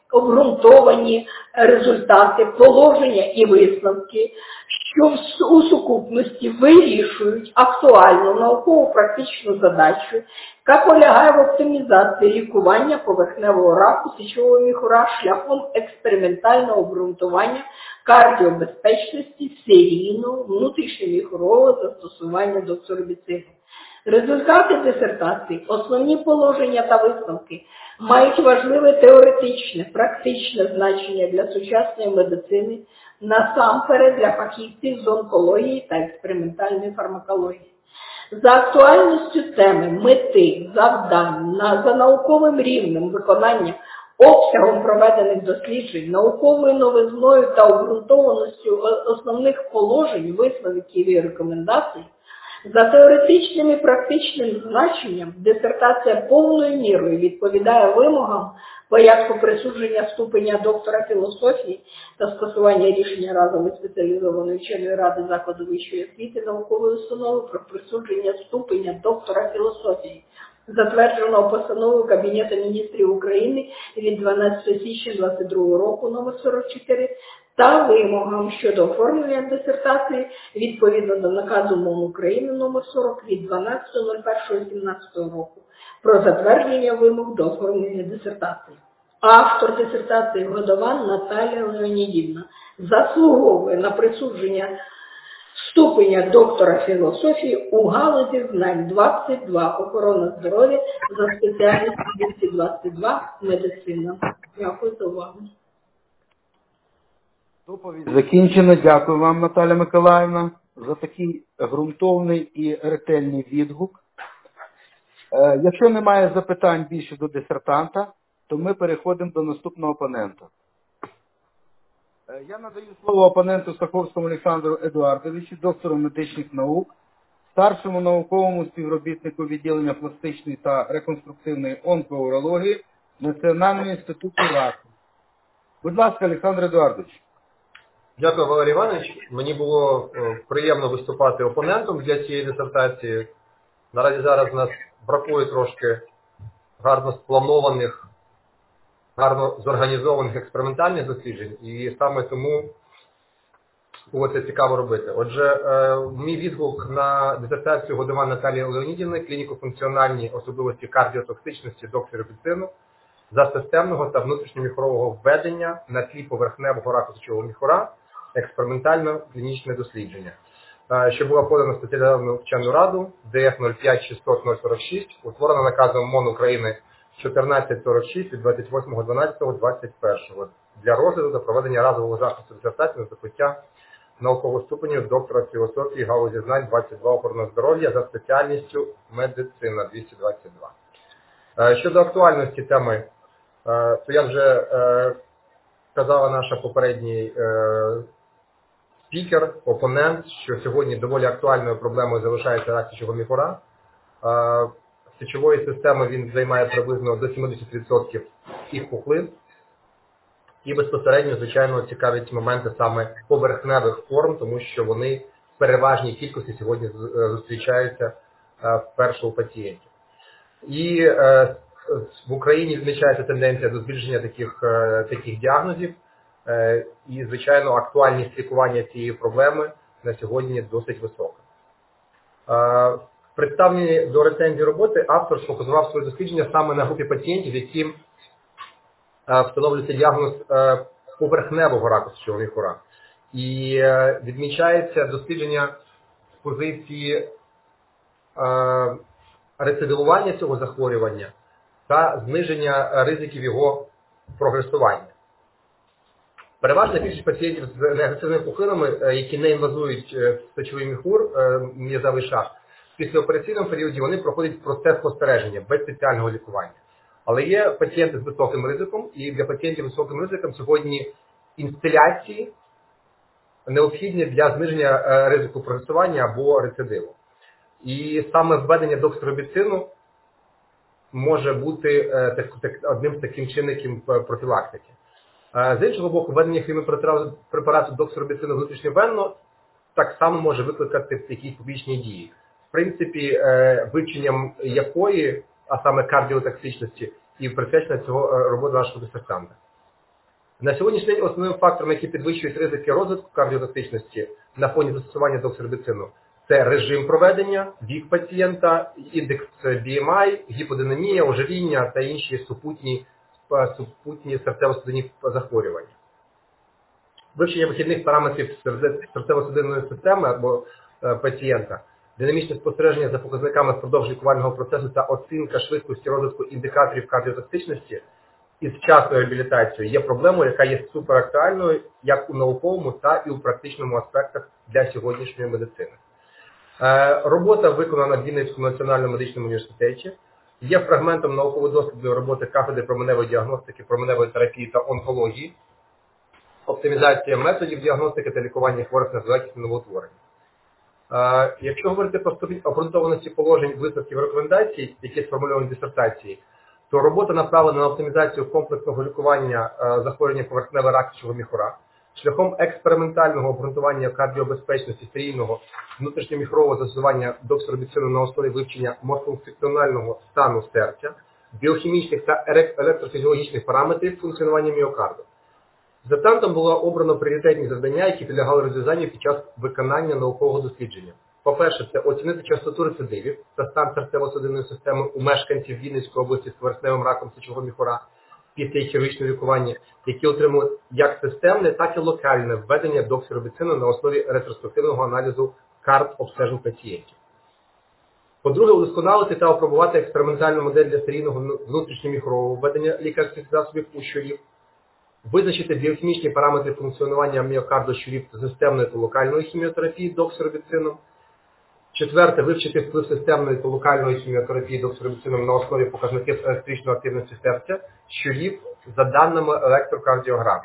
обґрунтовані результати, положення і висновки, що у сукупності вирішують актуальну науково-практичну задачу, яка полягає в оптимізації лікування поверхневого раку сечового міхура шляхом експериментального обґрунтування кардіобезпечності серійного внутрішньоміхурового застосування доксорубіцину. Результати дисертації, основні положення та висновки мають важливе теоретичне, практичне значення для сучасної медицини, насамперед для фахівців з онкології та експериментальної фармакології. За актуальністю теми, мети, завдань, на, за науковим рівнем виконання, обсягом проведених досліджень, науковою новизною та обґрунтованістю основних положень, висновків і рекомендацій, за теоретичним і практичним значенням дисертація повною мірою відповідає вимогам порядку присудження ступеня доктора філософії та скасування рішення разової спеціалізованої вченої ради закладу вищої освіти наукової установи про присудження ступеня доктора філософії, затвердженого постановою Кабінету міністрів України від дванадцятого січня двадцять другого року номер сорок чотири та вимогам щодо оформлення дисертації відповідно до наказу МОН України номер сорок від дванадцятого першого сімнадцятого року про затвердження вимог до оформлення дисертації. Автор дисертації Годован Наталія Леонідівна заслуговує на присудження ступеня доктора філософії у галузі знань двадцять два охорона здоров'я за спеціальністю двісті двадцять два медицина. Дякую за увагу. Доповідь закінчена. Дякую вам, Наталя Миколаївна, за такий ґрунтовний і ретельний відгук. Е, якщо немає запитань більше до дисертанта, то ми переходимо до наступного опонента. Е, я надаю слово опоненту Саховському Олександру Едуардовичу, доктору медичних наук, старшому науковому співробітнику відділення пластичної та реконструктивної онкоурології Національного інституту раку. Будь ласка, Олександр Едуардович. Дякую, Валерій Іванович. Мені було приємно виступати опонентом для цієї дисертації. Наразі зараз у нас бракує трошки гарно спланованих, гарно зорганізованих експериментальних досліджень, і саме тому було це цікаво робити. Отже, мій відгук на дисертацію Годован Наталії Леонідівни «Клініко-функціональні особливості кардіотоксичності доксорубіцину за системного та внутрішньоміхурового введення на тлі поверхневого раку сечового міхура, експериментально-клінічне дослідження», що була подана спеціалізовану вчену раду ді еф нуль п'ять шістсот нуль сорок шість, утворена наказом МОН України чотирнадцять сорок шість від двадцять восьмого дванадцятого двадцять першого для розгляду та проведення разового захисту дисертації на здобуття наукового ступеню доктора філософії галузі знань двадцять два охорона здоров'я за спеціальністю медицина двісті двадцять два. Щодо актуальності теми, то як вже сказала наша попередній спікер, опонент, що сьогодні доволі актуальною проблемою залишається рак сечового міхура. З сечової системи він займає приблизно до сімдесят відсотків всіх пухлин. І безпосередньо, звичайно, цікавить моменти саме поверхневих форм, тому що вони в переважній кількості сьогодні зустрічаються вперше у пацієнтів. І е, в Україні відмічається тенденція до збільшення таких, е, таких діагнозів. Е, і, звичайно, актуальність лікування цієї проблеми на сьогодні досить висока. Е, в представленні до рецензії роботи автор сфокусував своє дослідження саме на групі пацієнтів, які е, встановлюється діагноз е, поверхневого раку сечового міхура. І е, відмічається дослідження з позиції е, рецидивування цього захворювання та зниження ризиків його прогресування. Переважна більшість пацієнтів з неагресивними пухлинами, які не інвазують в сечовий міхур, м'язовий шах, в післяопераційному періоді вони проходять процес спостереження без спеціального лікування. Але є пацієнти з високим ризиком, і для пацієнтів з високим ризиком сьогодні інстиляції необхідні для зниження ризику прогресування або рецидиву. І саме введення доксорубіцину може бути так, так, одним з таким чинників профілактики. З іншого боку, введення хіміопрепарату доксорубіцину внутрішньовенно так само може викликати якісь побічні дії. В принципі, вивченням якої, а саме кардіотоксичності, і присвячена цього роботи нашого дисертанта. На сьогоднішній день основним фактором, який підвищують ризики розвитку кардіотоксичності на фоні застосування доксорубіцину, це режим проведення, вік пацієнта, індекс бі ем ай, гіподинамія, ожиріння та інші супутні, супутні серцево-судинні захворювання. Вивчення вихідних параметрів серцево-судинної системи або е, пацієнта, динамічне спостереження за показниками впродовж лікувального процесу та оцінка швидкості розвитку індикаторів кардіотоксичності із вчасною реабілітацією є проблемою, яка є суперактуальною як у науковому, так і у практичному аспектах для сьогоднішньої медицини. Е, робота виконана в Вінницькому національному медичному університеті, є фрагментом науково-дослідної роботи кафедри променевої діагностики, променевої терапії та онкології, оптимізація методів діагностики та лікування хворих на зловісні новоутворення. Е, якщо говорити про ступінь обґрунтованості положень, висновків і рекомендацій, які сформульовані в дисертації, то робота направлена на оптимізацію комплексного лікування е, захворювання поверхневого раку міхура шляхом експериментального обґрунтування кардіобезпечності серійного внутрішньоміхурового застосування доксорубіцину на основі вивчення морфофункціонального стану серця, біохімічних та електрофізіологічних параметрів функціонування міокарду. Затантом було обрано пріоритетні завдання, які підлягали розв'язанню під час виконання наукового дослідження. По-перше, це оцінити частоту рецидивів та стан серцево-судинної системи у мешканців Вінницької області з поверхневим раком сечового міхура після хірургічного лікування, які отримують як системне, так і локальне введення доксорубіцину на основі ретроспективного аналізу карт обстежень пацієнтів. По-друге, удосконалити та опробувати експериментальну модель для серійного внутрішньоміхурового введення лікарських засобів у щурів, визначити біохімічні параметри функціонування міокарду щурів та системної та локальної хіміотерапії доксорубіцином. Четверте, вивчити вплив системної та локальної хіміотерапії доксорубіцином на основі показників електричної активності серця щурів за даними електрокардіограми.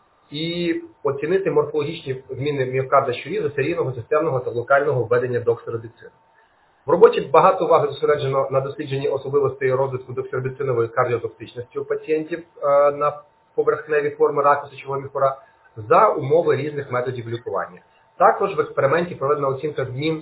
І оцінити морфологічні зміни міокарда щурів за серійного, системного та локального введення доксорубіцину. В роботі багато уваги зосереджено на дослідженні особливостей розвитку доксорубіцинової кардіотоксичності у пацієнтів е, на поверхневі форми раку сечового міхура за умови різних методів лікування. Також в експерименті проведена оцінка змін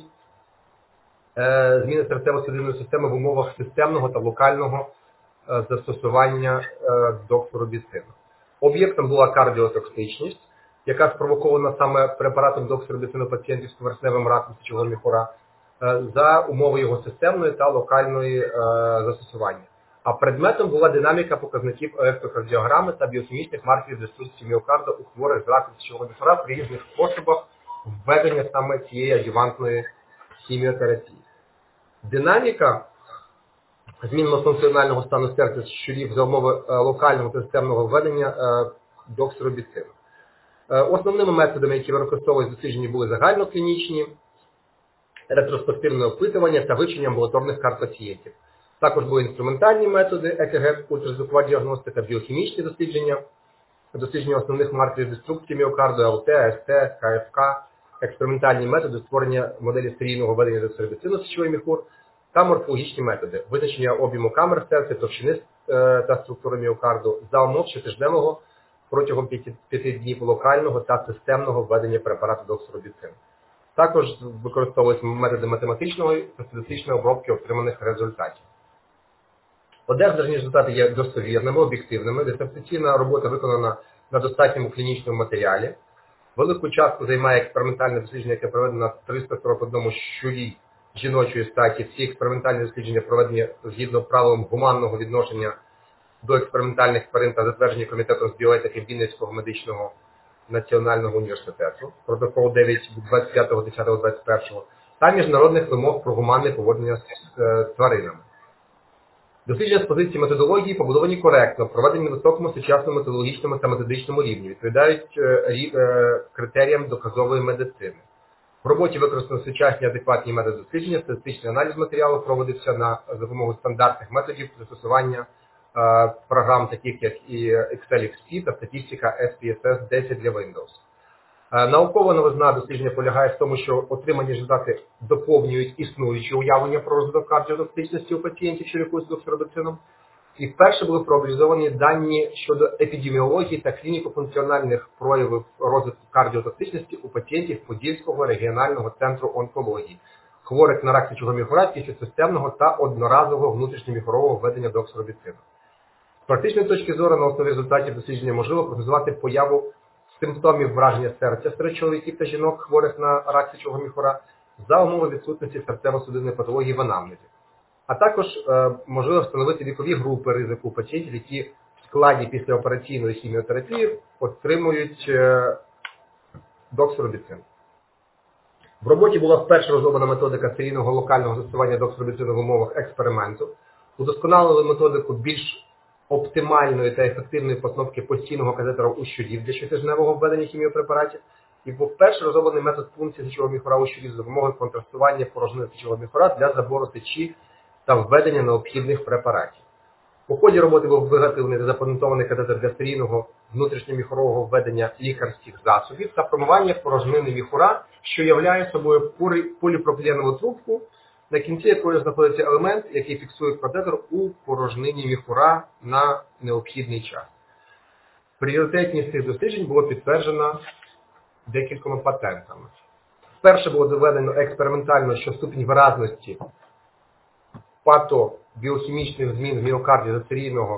е, зміни серцево-судинної системи в умовах системного та локального е, застосування е, доксорубіцину. Об'єктом була кардіотоксичність, яка спровокована саме препаратом доксорубіцину пацієнтів з поверхневим раком сечового міхура е, за умови його системної та локальної е, застосування. А предметом була динаміка показників електрокардіограми та біохімічних маркерів деструкції міокарда у хворих з раком сечового міхура при різних способах введення саме цієї адювантної хіміотерапії. Динаміка змінного функціонального стану серця щурів за умови локального та системного введення доксорубіцину. Основними методами, які використовують в дослідженні, були загальноклінічні, ретроспективне опитування та вивчення амбулаторних карт пацієнтів. Також були інструментальні методи е ке ге, ультразвукова діагностика, біохімічні дослідження, дослідження основних маркерів деструкції міокарду, ел те, ес те, ка еф ка, експериментальні методи створення моделі серійного введення доксорубіцину в сечовий міхур та морфологічні методи, визначення об'єму камер серця, товщини е, та структури міокарду за умов щотижневого протягом п'яти днів локального та системного введення препарату доксорубіцину. Також використовуються методи математичної та статистичної обробки отриманих результатів. Одержані результати є достовірними, об'єктивними. Дисертаційна робота виконана на достатньому клінічному матеріалі. Велику частку займає експериментальне дослідження, яке проведено на триста сорок одному щурі жіночої статі. Всі експериментальні дослідження проведені згідно правилам гуманного відношення до експериментальних тварин та затверджені Комітетом з біоетики Вінницького медичного національного університету, протокол дев'ять від двадцять п'ятого десятого двадцять першого, та міжнародних вимог про гуманне поводження з е, тваринами. Дослідження з позиції методології побудовані коректно, проведені на високому сучасному методологічному та методичному рівні, відповідають е, рі, е, критеріям доказової медицини. В роботі використано сучасні адекватні методи дослідження, статистичний аналіз матеріалу проводився на за допомогою стандартних методів застосування е, програм, таких як і Excel ікс пі та статистика ес пі ес ес десять для Windows. Е, наукова новизна дослідження полягає в тому, що отримані результати доповнюють існуючі уявлення про розвиток кардіотоксичності у пацієнтів, що лікуються доксорубіцином. І вперше були проаналізовані дані щодо епідеміології та клініко-функціональних проявів розвитку кардіотоксичності у пацієнтів Подільського регіонального центру онкології, хворих на рак сечового міхура після системного та одноразового внутрішньоміхурового введення доксорубіцину. З практичної точки зору на основі результатів дослідження можливо прогнозувати появу симптомів враження серця серед чоловіків та жінок, хворих на рак сечового міхура, за умови відсутності серцево-судинної патології в анамнезі. А також е, можливо встановити вікові групи ризику пацієнтів, які в складі післяопераційної хіміотерапії отримують е, доксорубіцин. В роботі була вперше розроблена методика серійного локального застосування доксорубіцину в умовах експерименту. Удосконалили методику більш оптимальної та ефективної постановки постійного катетера у щурів для щотижневого введення хіміопрепаратів. І був вперше розроблений метод пункції сечового міхура у щурів за допомогою контрастування порожнини сечового міхура для забору сечі та введення необхідних препаратів. У ході роботи був виготовлений та запатентований катетер для серійного внутрішньоміхурового введення лікарських засобів та промивання порожнини міхура, що являє собою поліпропіленову трубку, на кінці якої знаходиться елемент, який фіксує катетер у порожнині міхура на необхідний час. Пріоритетність цих досліджень було підтверджено декількома патентами. Вперше було доведено експериментально, що ступінь виразності патобіохімічних змін в міокарді за серійного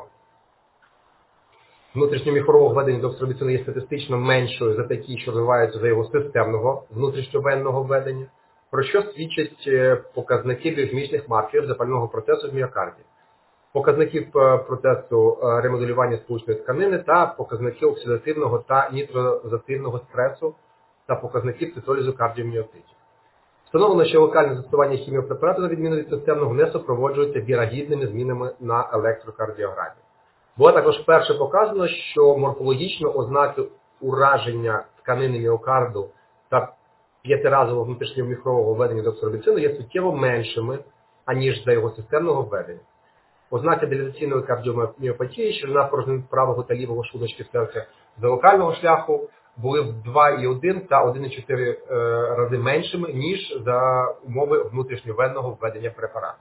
внутрішньоміхурового введення доксорубіцину є статистично меншою за такі, що розвиваються за його системного внутрішньовенного введення, про що свідчать показники біохімічних маркерів запального процесу в міокарді, показників процесу ремоделювання сполучної тканини та показники оксидативного та нітрозативного стресу та показники цитолізу кардіоміоцитів. Встановлено, що локальне застосування хіміопрепарату, на відміну від системного, не супроводжується вірогідними змінами на електрокардіограмі. Було також вперше показано, що морфологічно ознаки ураження тканини міокарду та п'ятиразового внутрішньоміхурового введення доксорубіцину є суттєво меншими, аніж за його системного введення. Ознаки дилатаційної кардіоміопатії, ширина порожнин правого та лівого шлуночки серця за локального шляху були в два цілих один та один цілих чотири рази меншими, ніж за умови внутрішньовенного введення препарату.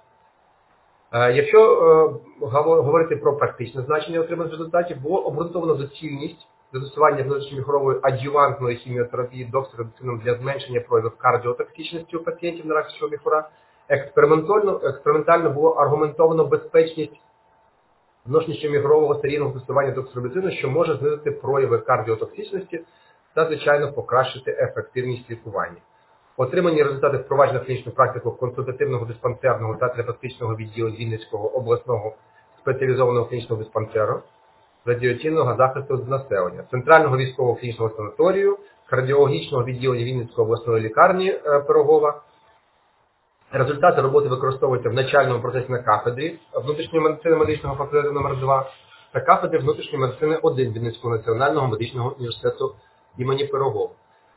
Якщо говорити про практичне значення отриманих результатів, було обґрунтовано доцільність застосування внутрішньоміхурової адювантної хіміотерапії доксорубіцином для зменшення проявів кардіотоксичності у пацієнтів на рак сечового міхура. Експериментально, експериментально було аргументовано безпечність внутрішньоміхурового серійного застосування доксорубіцину, що може знизити прояви кардіотоксичності та, звичайно, покращити ефективність лікування. Отримані результати впровадження в клінічну практику консультативного диспансерного та терапевтичного відділу Вінницького обласного спеціалізованого клінічного диспансеру, радіаційного захисту населення, Центрального військового клінічного санаторію, кардіологічного відділення Вінницької обласної лікарні Пирогова. Результати роботи використовуються в начальному процесі на кафедрі внутрішньої медицини медичного факультету номер два та кафедрі внутрішньої медицини один Вінницького національного медичного університету імені Пирогова.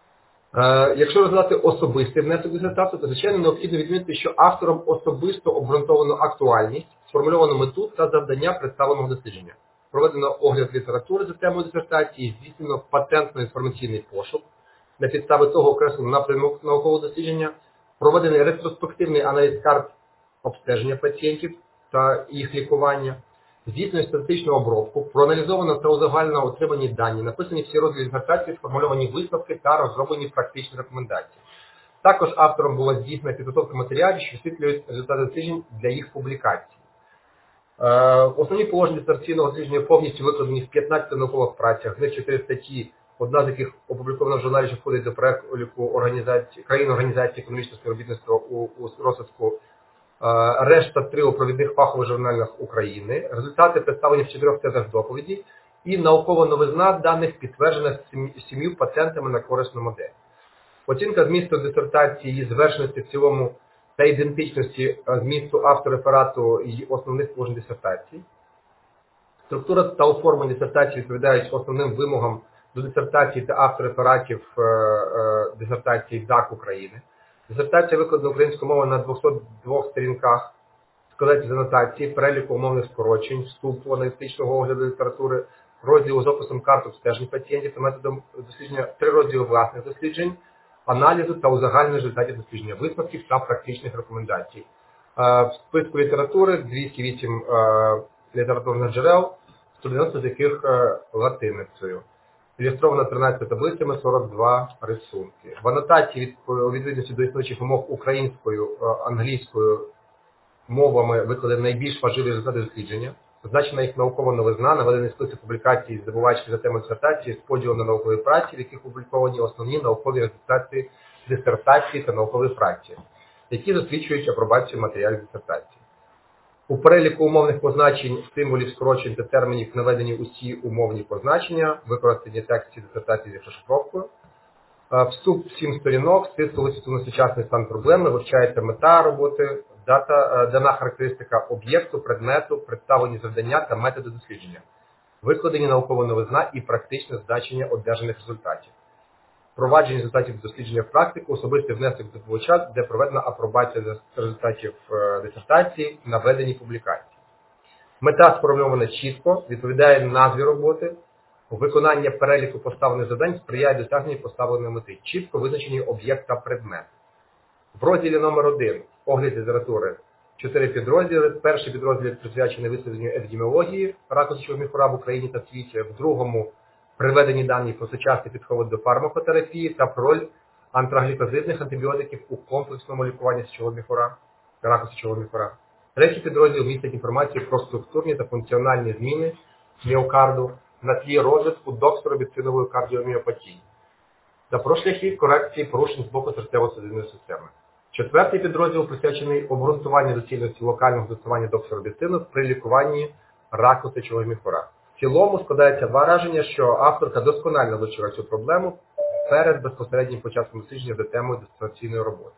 Е, якщо розглядати особистий внесок дисертації, то, звичайно, необхідно відмітити, що автором особисто обґрунтовано актуальність, сформульовано мету та завдання представленого дослідження. Проведено огляд літератури за темою дисертації, здійснено патентно-інформаційний пошук, на підставі того окреслено напрямок наукового дослідження, проведений ретроспективний аналіз карт обстеження пацієнтів та їх лікування, здійснено статистичну обробку, проаналізовано та узагальнено отримані дані, написані всі розділи дисертації, сформульовані висновки та розроблені практичні рекомендації. Також автором була здійснена підготовка матеріалів, що висвітлюють результати досліджень для їх публікації. Е, основні положення дисертаційного дослідження повністю викладені в п'ятнадцяти наукових працях, з них чотири статті, одна з яких опублікована в журналі, що входить до переліку організації, країн Організації економічного співробітництва у, у розвитку, решта три у провідних фахових журналах України. Результати представлені в чотирьох тезах доповіді і наукова новизна даних підтверджена сім'ю патентами на корисну модель. Оцінка змісту дисертації, її звершеності в цілому та ідентичності змісту автореферату і основних положень дисертації. Структура та оформлення дисертації відповідають основним вимогам до дисертації та авторефератів е, е, дисертації ДАК України. Дисертація викладена українською мовою на двохсот двох сторінках, складається з анотації, переліку умовних скорочень, вступу, аналітичного огляду літератури, розділу з описом карт обстежень пацієнтів та методом дослідження, три розділи власних досліджень, аналізу та узагальнення результатів дослідження, висновків та практичних рекомендацій. В списку літератури двісті вісім літературних джерел, сто дев'яносто з яких латиницею. Ілюстровано тринадцятими таблицями, сорок два рисунки. В анотації у відповідності до існуючих вимог українською, англійською мовами викладені найбільш важливі результати дослідження. Значена їх наукова новизна, наведений список публікацій з забувачки за темою дисертації з поділом на наукові праці, в яких опубліковані основні наукові результати дисертації та наукові праці, які засвідчують апробацію матеріалів дисертації. У переліку умовних позначень, символів, скорочень та термінів наведені усі умовні позначення, використані тексті дисертації зі розшифровкою. Вступ в сім сторінок, стисло на сучасний стан проблеми, вивчається мета роботи, дата, дана характеристика об'єкту, предмету, представлені завдання та методи дослідження, викладені наукова новизна і практичне значення одержаних результатів. Впровадження результатів дослідження в практику, особистий внесок здобувача, де проведена апробація результатів дисертації, наведені публікації. Мета сформульована чітко, відповідає назві роботи, виконання переліку поставлених завдань сприяє досягненню поставленої мети, чітко визначені об'єкт та предмет. В розділі номер один огляд літератури чотири підрозділи. Перший підрозділ присвячений висвітленню епідеміології раку сечового міхура в Україні та світі. В другому приведені дані про сучасний підход до фармакотерапії та про роль антраглікозидних антибіотиків у комплексному лікуванні сечового міхура, раку сечового міхура. Третій підрозділ містить інформацію про структурні та функціональні зміни міокарду на тлі розвитку доксоробіцинової кардіоміопатії та про шляхи корекції порушень з боку серцево-судинної системи. Четвертий підрозділ присвячений обґрунтуванню доцільності локального застосування доксоробіцину при лікуванні раку сечового міхура. В цілому складається враження, що авторка досконально вивчила цю проблему перед безпосереднім початком дослідження за темою дисертаційної роботи.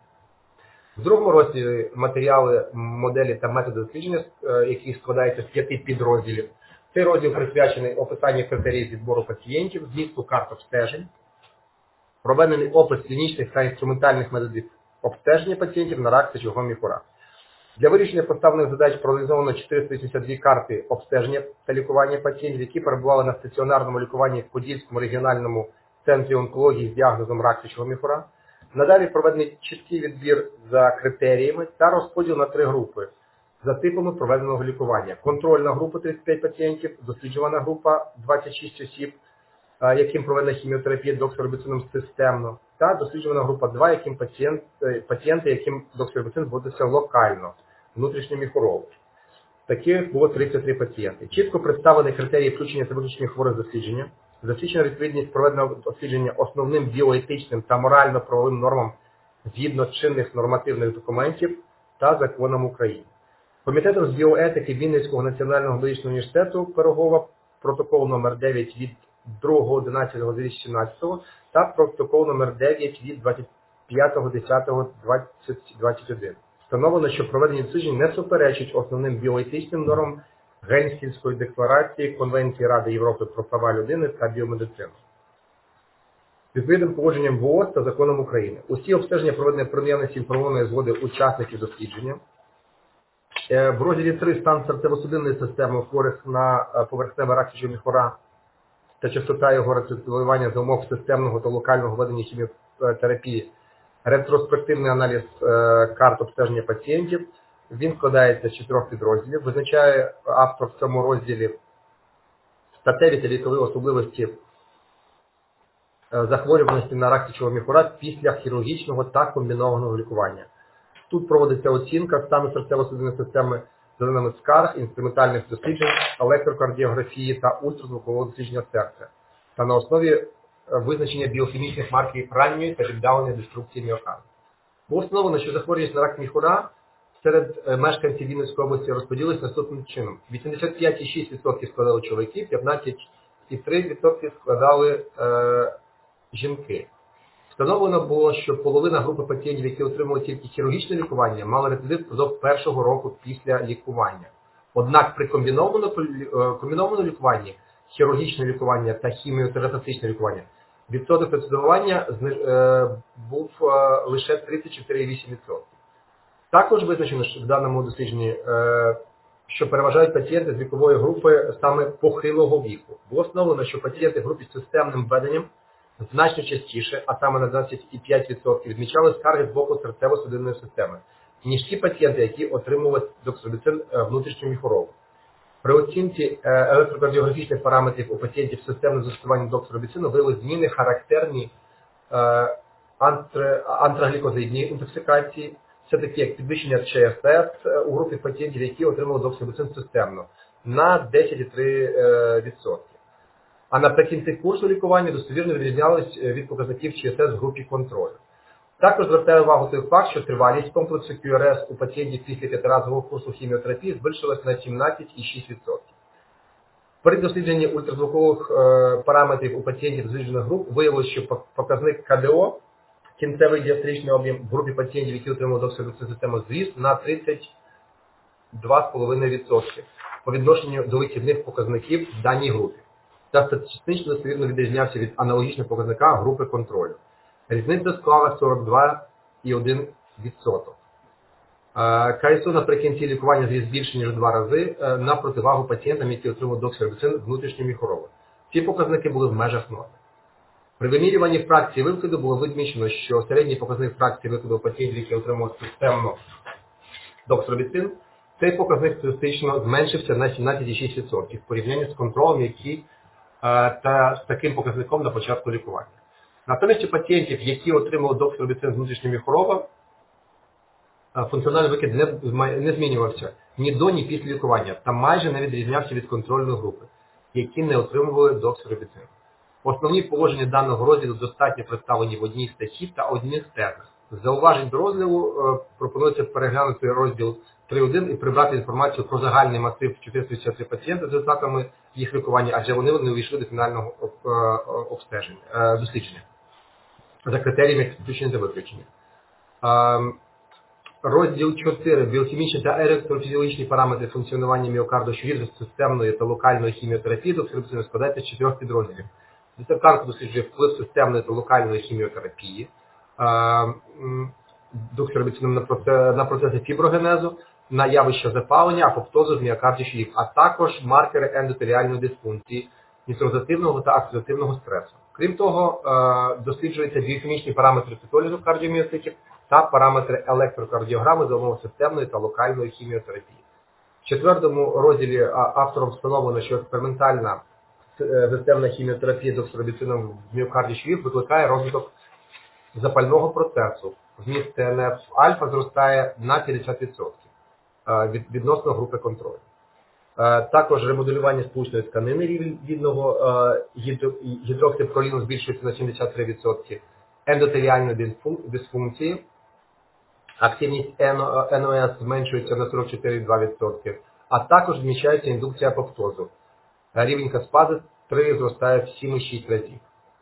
В другому розділі матеріали, моделі та методи дослідження, які складаються з п'яти підрозділів. Цей розділ присвячений описанню критеріїв відбору пацієнтів, змісту карт обстежень, проведений опис клінічних та інструментальних методів обстеження пацієнтів на рак сечового міхура. Для вирішення поставлених задач проаналізовано чотириста вісімдесят дві карти обстеження та лікування пацієнтів, які перебували на стаціонарному лікуванні в Подільському регіональному центрі онкології з діагнозом рак сечового міхура. Надалі проведений чіткий відбір за критеріями та розподіл на три групи за типами проведеного лікування. Контрольна група тридцять п'ять пацієнтів, досліджувана група двадцять шість осіб, яким проведена хіміотерапія доксоробіцином системно, та досліджувана група два, яким пацієнт, пацієнти, яким доксоробіцин вводиться локально, внутрішньоміхурово. Таких було тридцять три пацієнти. Чітко представлені критерії включення та виключення хворих дослідження, засвідчена відповідність проведеного дослідження основним біоетичним та морально-правовим нормам згідно чинних нормативних документів та законам України. Комітетом з біоетики Вінницького національного медичного університету Пирогова протокол номер дев'ять від другого одинадцятого дві тисячі сімнадцятого та протокол номер дев'ять від двадцять п'ятого десятого двадцять двадцять один. Встановлено, що проведені досліджень не суперечить основним біоетичним нормам Гельсінської декларації, Конвенції Ради Європи про права людини та біомедицину. Відповідним погодженням ВООЗ та законом України. Усі обстеження проведені при наявності інформованої згоди учасників дослідження. В розділі три стан серцево-судинної системи у хворих на поверхневий рак сечового міхура та частота його рецидивування за умов системного та локального введення хіміотерапії. Ретроспективний аналіз карт обстеження пацієнтів. Він складається з чотирьох підрозділів. Визначає автор в цьому розділі статеві та вікові особливості захворюваності на рак сечового міхура після хірургічного та комбінованого лікування. Тут проводиться оцінка стану серцево-судинної системи за даними скарг, інструментальних досліджень, електрокардіографії та ультразвукового дослідження серця та на основі визначення біохімічних маркерів ранньої та віддаленої деструкції міокарду. Було встановлено, що захворюваність на рак міхура серед мешканців Вінницької області розподілилися наступним чином. вісімдесят п'ять цілих шість десятих відсотка складали чоловіки, п'ятнадцять цілих три десятих відсотка складали е, жінки. Встановлено було, що половина групи пацієнтів, які отримували тільки хірургічне лікування, мали рецидив впродовж першого року після лікування. Однак при комбінованому, комбінованому лікуванні, хірургічне лікування та хіміотерапевтичне лікування, відсоток рецидивування був лише тридцять чотири цілих вісім десятих відсотка. Також визначено що в даному дослідженні, що переважають пацієнти з вікової групи саме похилого віку. Було встановлено, що пацієнти в групі з системним введенням значно частіше, а саме на двадцять п'ять відсотків, відмічали скарги з боку серцево-судинної системи, ніж ті пацієнти, які отримували доксоробіцин внутрішньоміхурово. При оцінці електрокардіографічних параметрів у пацієнтів з системним застосуванням доксоробіцину виявили зміни характерні антраглікозидній інтоксикації, це такі як підвищення ЧСС у групі пацієнтів, які отримали доксоробіцин системно, на десять цілих три десятих відсотка. А наприкінці курсу лікування достовірно відрізнялись від показників ЧСС в групі контролю. Також звертаю увагу той факт, що тривалість комплексу кью ар ес у пацієнтів після п'ятиразового курсу хіміотерапії збільшилась на сімнадцять цілих шість десятих відсотка. При дослідженні ультразвукових е, параметрів у пацієнтів досліджених груп виявилося, що показник ка де о, кінцевий діастричний об'єм в групі пацієнтів, які отримали доксорубіцин систему, зріс на тридцять два цілих п'ять десятих відсотка по відношенню до вихідних показників в даній групі. Та статистично достовірно відрізнявся від аналогічного показника групи контролю. Різниця склала сорок два цілих один десятий відсотка. ка ес о наприкінці лікування зріс більше, ніж в два рази на противагу пацієнтам, які отримали доксорубіцин внутрішньоміхурово. Ці показники були в межах норми. При вимірюванні фракції викиду було відмічено, що середній показник фракції викиду у пацієнтів, які отримали системно доксорубіцин, цей показник статистично зменшився на сімнадцять цілих шість десятих відсотка в порівнянні з контролем, який та з таким показником на початку лікування. Натомість у пацієнтів, які отримали доксорубіцин внутрішньоміхурово, функціональний викид не, не змінювався ні до, ні після лікування та майже не відрізнявся від контрольної групи, які не отримували доксорубіцин. Основні положення даного розділу достатньо представлені в одній статті та одних тезах. З зауважень до розділу е, пропонується переглянути розділ три точка один і прибрати інформацію про загальний масив чотириста вісімдесят три пацієнти з результатами їх лікування, адже вони не увійшли до фінального е, обстеження, е, дослідження за критеріями включення та виключення. Е, Розділ чотири. Біохімічні та електрофізіологічні параметри функціонування міокарду, що від системної та локальної хіміотерапії доксорубіцину складається з чотирьох підрозділів. Дисертант досліджує вплив системної та локальної хіміотерапії доксорубіцином на процеси, на процеси фіброгенезу, на явище запалення, апоптозу в міокарді шиїв, а також маркери ендотеліальної дисфункції, нітрозативного та оксидативного стресу. Крім того, досліджуються біохімічні параметри цитолізу кардіоміоцитів та параметри електрокардіограми за умови системної та локальної хіміотерапії. В четвертому розділі автором встановлено, що експериментальна системна хіміотерапія доксорубіцином в міокарді швів викликає розвиток запального процесу. Вміст те ен еф-альфа зростає на п'ятдесят відсотків від, відносно групи контролю. Також ремоделювання сполучної тканини рідного гідроксипроліну збільшується на сімдесят три відсотки, ендотеліальної дисфункції, активність ен о ес зменшується на сорок чотири цілих два десятих відсотка, а також зміщається індукція апоптозу. Рівень каспази три зростає в сім цілих шість разів.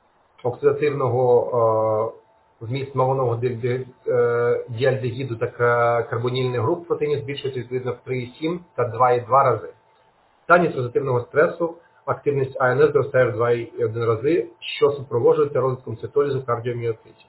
Оксидативного е, вміст мованого діальдегіду та карбонільних груп протеїнів збільшується відповідно в три цілих сім та два цілих два рази. Та нітрозативного стресу активність а ен ес зростає в два цілих один рази, що супроводжується розвитком цитолізу кардіоміоцитів.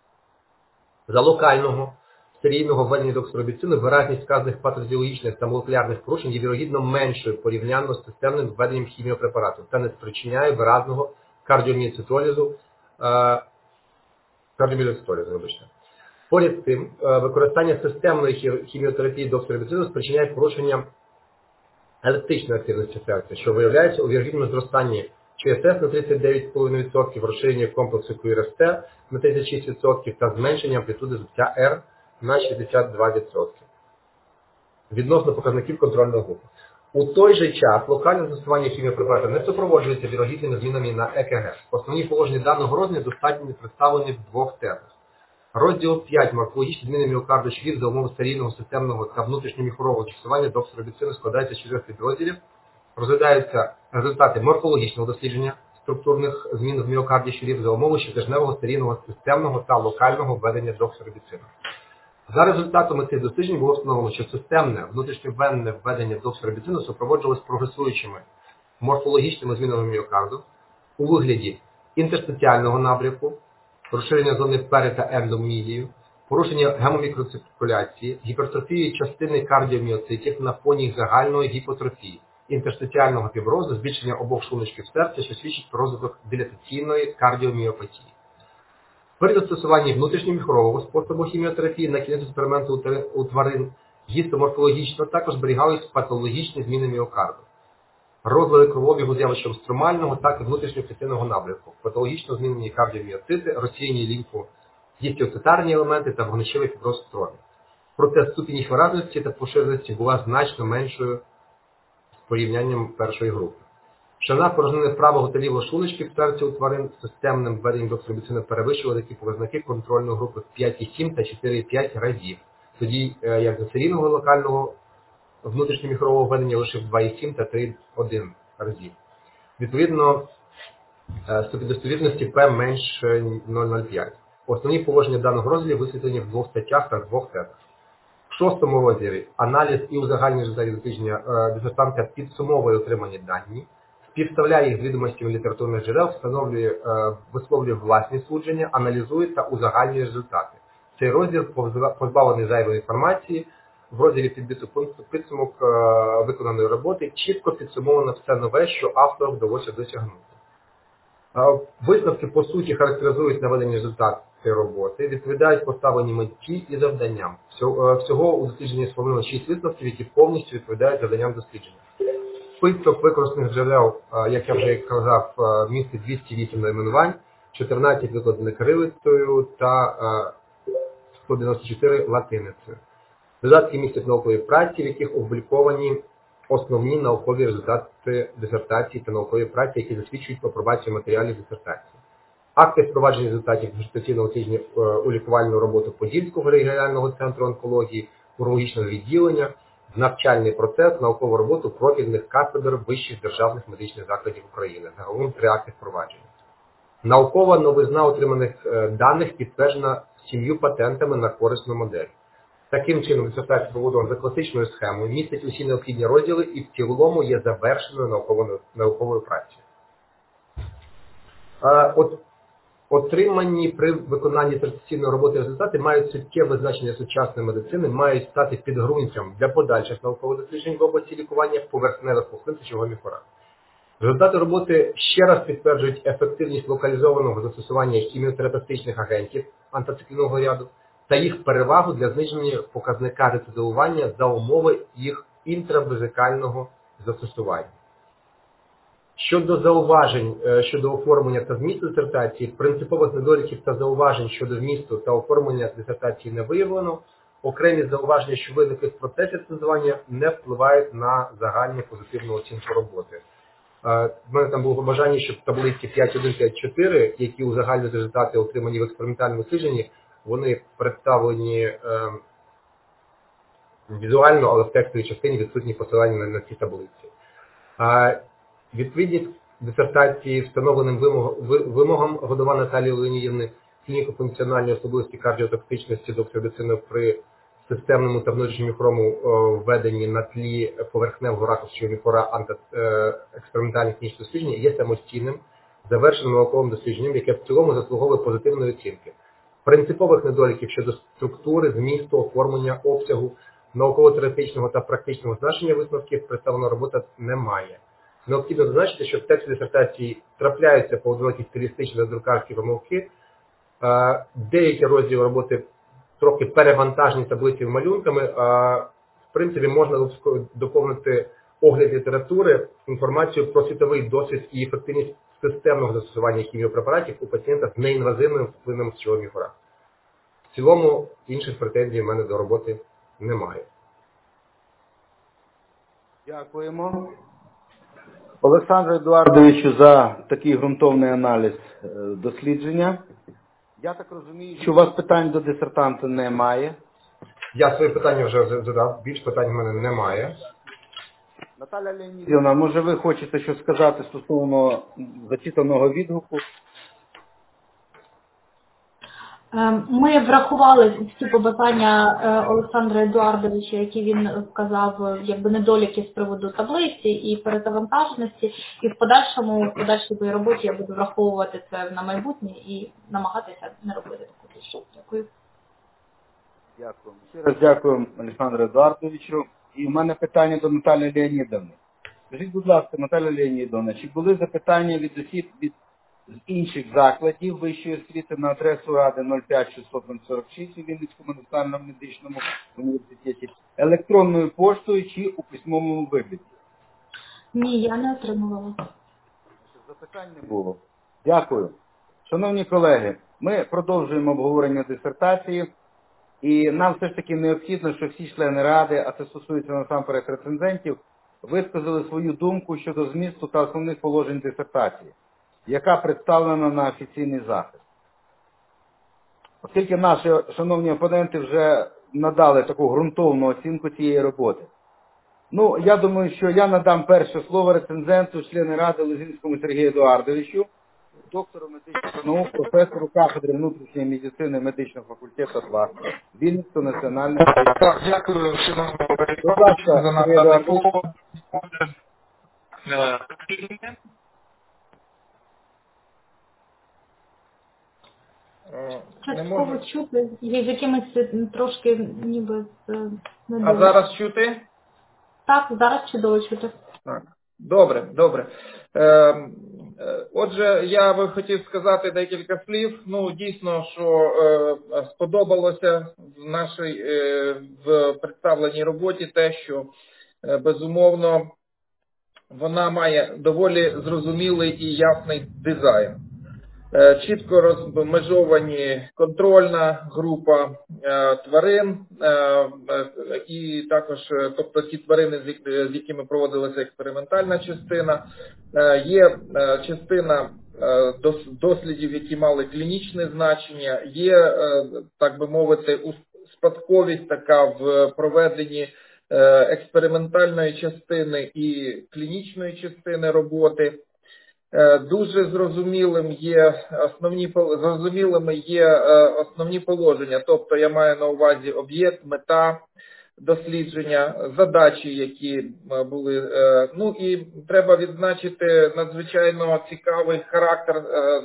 За локального серійного введення доксорубіцину виразність вказаних патофізіологічних та молекулярних порушень є вірогідно меншою порівняно з системним введенням хіміопрепарату та не спричиняє виразного кардіоміоцитолізу, е, кардіоміоцитолізу, вибачте. Поряд з тим, е, використання системної хіміотерапії доксорубіцину спричиняє порушення електричної активності серця, що виявляється у вірогідному зростанні ЧСС на тридцять дев'ять цілих п'ять десятих відсотка, розширення комплексу кью ар ес те на тридцять шість відсотків та зменшення амплітуди зуття R на шістдесят два відсотки відносно показників контрольної групи. У той же час локальне застосування хіміопрепарату не супроводжується вірогідними змінами на е ка ге. Основні положення даного розділу достатньо представлені в двох тезах. Розділ п'ять. Морфологічні зміни міокарду швів за умови серійного, системного та внутрішньоміхурового застосування доксорубіцину складається з чотирьох підрозділів. Розглядаються результати морфологічного дослідження структурних змін в міокарді швів за умови щотижневого серійного, системного та локального введення доксорубіцину. За результатами цих досліджень було встановлено, що системне внутрішньовенне введення доксорубіцину супроводжувалось прогресуючими морфологічними змінами міокарду у вигляді інтерстиціального напрямку, розширення зони пері та ендомідію, порушення гемомікроциркуляції, гіпертрофії частини кардіоміоцитів на фоні загальної гіпотрофії, інтерстиціального фіброзу, збільшення обох шлуночків серця, що свідчить про розвиток дилатаційної кардіоміопатії. При застосуванні внутрішньоміхурового способу хіміотерапії на кінець експерименту у тварин гістоморфологічно також зберігались патологічні зміни міокарду. Розлади кровообігу з явищем стромального, так і внутрішньоклітинного напрямку, патологічно змінені кардіоміоцити, розсіяні лімфу, гістіоцитарні елементи та вогнищевий фіброз в крові. Проте ступінь їх виразності та поширеності була значно меншою порівнянням першої групи. Ширина порожнини правого та лівого шлуночків ставиться у тварин з системним введенням доксорубіцину перевищували такі показники контрольної групи в п'ять цілих сім та чотири цілих п'ять разів. Тоді як за серійного локального внутрішньоміхрового введення лише в два цілих сім та три цілих один разів. Відповідно, ступінь достовірності П менше нуль цілих нуль п'ять. Основні положення даного розділу висвітлені в двох статтях та двох тезах. В шостому розділі аналіз і узагальнення результатів дослідження дисертанта підсумовує отримані дані, співставляє їх з відомостями літературних джерел, встановлює, висловлює власні судження, аналізує та узагальнює результати. Цей розділ позбавлений зайвої інформації. В розділі підбиту підсумок виконаної роботи чітко підсумовано все нове, що автору вдалося досягнути. Висновки, по суті, характеризують наведені результати роботи, відповідають поставленій меті і завданням. Всього у дослідженні сформовано шість висновків, які повністю відповідають завданням дослідження. Список використаних джерел, як я вже казав, містить двісті вісім найменувань, чотирнадцять викладених кирилицею та сто дев'яносто чотири латиницею. Додатки містять наукові праці, в яких опубліковані основні наукові результати дисертації та наукові праці, які засвідчують апробацію матеріалів дисертації. Акти впровадження результатів дисертаційного дослідження у лікувальну роботу Подільського регіонального центру онкології, урологічного відділення, навчальний процес, наукову роботу профільних кафедр вищих державних медичних закладів України. Загалом три акти впровадження. Наукова новизна отриманих даних підтверджена сім'ю патентами на корисну модель. Таким чином, дисертація побудована за класичною схемою, містить усі необхідні розділи і в цілому є завершеною науковою, науковою працею. А, от, отримані при виконанні дисертаційної роботи результати мають суттєве значення сучасної медицини, мають стати підґрунтям для подальших наукових досліджень в області лікування поверхневих пухлин сечового міхура. Результати роботи ще раз підтверджують ефективність локалізованого застосування хіміотерапевтичних агентів антициклінного ряду та їх перевагу для зниження показника рецидивування за умови їх інтравезикального застосування. Щодо зауважень щодо оформлення та змісту дисертації, принципових недоліків та зауважень щодо змісту та оформлення дисертації не виявлено. Окремі зауваження, що виникли в процесі рецензування, не впливають на загальну позитивну оцінку роботи. В мене там було побажання, щоб таблиці п'ять один п'ять чотири, які узагальнюють результати, отримані в експериментальному дослідженні, вони представлені е, візуально, але в текстовій частині відсутні посилання на, на ці таблиці. А, відповідність дисертації встановленим вимог, вимогам Годова Наталії Леонідівни клініко-функціональні особливості кардіотоксичності доксорубіцину при системному та внутрішньоміхровому введенні на тлі поверхневого раку сечового міхура антиекспериментальних клінічних досліджень є самостійним, завершеним науковим дослідженням, яке в цілому заслуговує позитивної оцінки. Принципових недоліків щодо структури, змісту, оформлення, обсягу, науково-теоретичного та практичного значення висновків представлена робота немає. Необхідно зазначити, що в тексті дисертації трапляються поодинокі стилістичні та друкарські помилки. Деякі розділи роботи трохи перевантажені таблицями малюнками. В принципі, можна доповнити огляд літератури, інформацію про світовий досвід і ефективність системного застосування хіміопрепаратів у пацієнта з неінвазивним впливом сечового міхура. В цілому, інших претензій в мене до роботи немає. Дякуємо Олександру Едуардовичу за такий ґрунтовний аналіз дослідження. Я так розумію, що у вас питань до дисертанта немає. Я свої питання вже задав, більш питань в мене немає. Наталя Леонідівна, може ви хочете щось сказати стосовно зачитаного відгуку? Ми врахували всі побажання Олександра Едуардовича, які він вказав, якби недоліки з приводу таблиці і перезавантаженості, і в подальшому, в подальшій роботі я буду враховувати це на майбутнє і намагатися не робити таку річ. Дякую. Дякую. Ще раз дякую Олександру Едуардовичу. І в мене питання до Наталії Леонідовни. Скажіть, будь ласка, Наталя Леонідовна, чи були запитання від осіб від з інших закладів вищої освіти на адресу Ради нуль п'ять шістсот сорок шість у Вінницькому національному медичному університеті електронною поштою чи у письмовому вигляді? Ні, я не отримувала. Запитань не було. Дякую. Шановні колеги, ми продовжуємо обговорення дисертації. І нам все ж таки необхідно, щоб всі члени Ради, а це стосується насамперед рецензентів, висказали свою думку щодо змісту та основних положень дисертації, яка представлена на офіційний захист. Оскільки наші шановні опоненти вже надали таку ґрунтовну оцінку цієї роботи. Ну, я думаю, що я надам перше слово рецензенту, члену Ради Лозинському Сергію Едуардовичу, доктору медичних наук, професору кафедри внутрішньої медицини медичного факультету два Вінницького національного. Так, дякую, шановні колеги, Будь за надане слово. Частково чути, з якимись трошки ніби... А зараз чути? Так, зараз чудово чути. Так. Добре, добре. Е, отже, я би хотів сказати декілька слів. Ну, дійсно, що е, сподобалося в нашій е, в представленій роботі те, що е, безумовно вона має доволі зрозумілий і ясний дизайн. Е, чітко розмежовані контрольна група е, тварин е, е, і також, е, тобто ті тварини, з, з якими проводилася експериментальна частина. Е, є е, частина е, дос, дослідів, які мали клінічне значення, є, е, так би мовити, спадковість така в проведенні е, експериментальної частини і клінічної частини роботи. Дуже зрозумілим є основні зрозумілими є основні положення, тобто я маю на увазі об'єкт, мета дослідження, задачі, які були. Ну і треба відзначити надзвичайно цікавий характер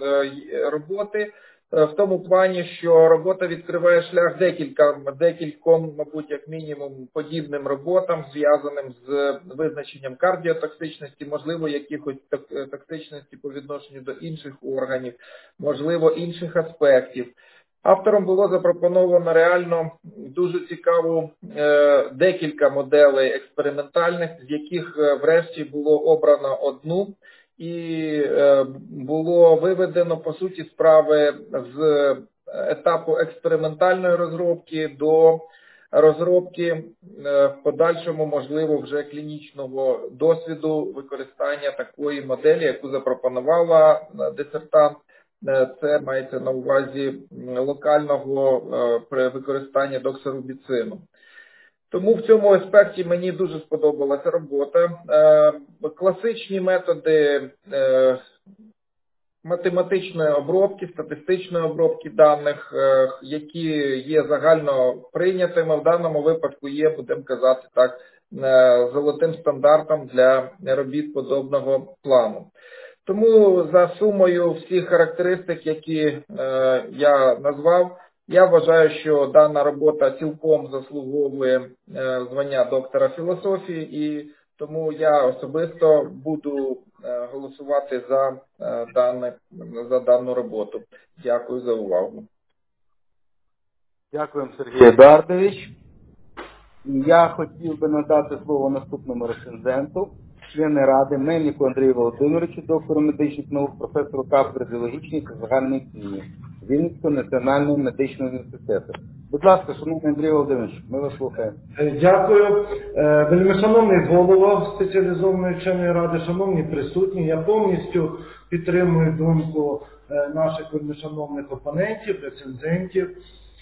роботи, в тому плані, що робота відкриває шлях декілька, декільком, мабуть, як мінімум, подібним роботам, зв'язаним з визначенням кардіотоксичності, можливо, якихось токсичності по відношенню до інших органів, можливо, інших аспектів. Автором було запропоновано реально дуже цікаву е, декілька моделей експериментальних, з яких е, врешті було обрано одну. І е, було виведено, по суті справи, з етапу експериментальної розробки до розробки е, в подальшому, можливо, вже клінічного досвіду використання такої моделі, яку запропонувала дисертант. Це мається на увазі локального е, при використанні доксорубіцину. Тому в цьому аспекті мені дуже сподобалася робота. Е, класичні методи е, математичної обробки, статистичної обробки даних, е, які є загально прийнятими, в даному випадку є, будемо казати так, е, золотим стандартом для робіт подобного плану. Тому за сумою всіх характеристик, які е, я назвав, я вважаю, що дана робота цілком заслуговує е, звання доктора філософії, і тому я особисто буду е, голосувати за, е, дане, за дану роботу. Дякую за увагу. Дякуємо, Сергій Едуардович. Я хотів би надати слово наступному рецензенту, члени Ради, Мельнику Андрію Володимировичу, доктору медичних наук, професору кафедри біологічної та загальної хімії Вінницького національного медичного університету. Будь ласка, шановний Андрій Володимирович, ми вас слухаємо. Дякую. Вельмишановний голово спеціалізованої вченої ради, шановні присутні, я повністю підтримую думку наших вельмишановних опонентів, рецензентів.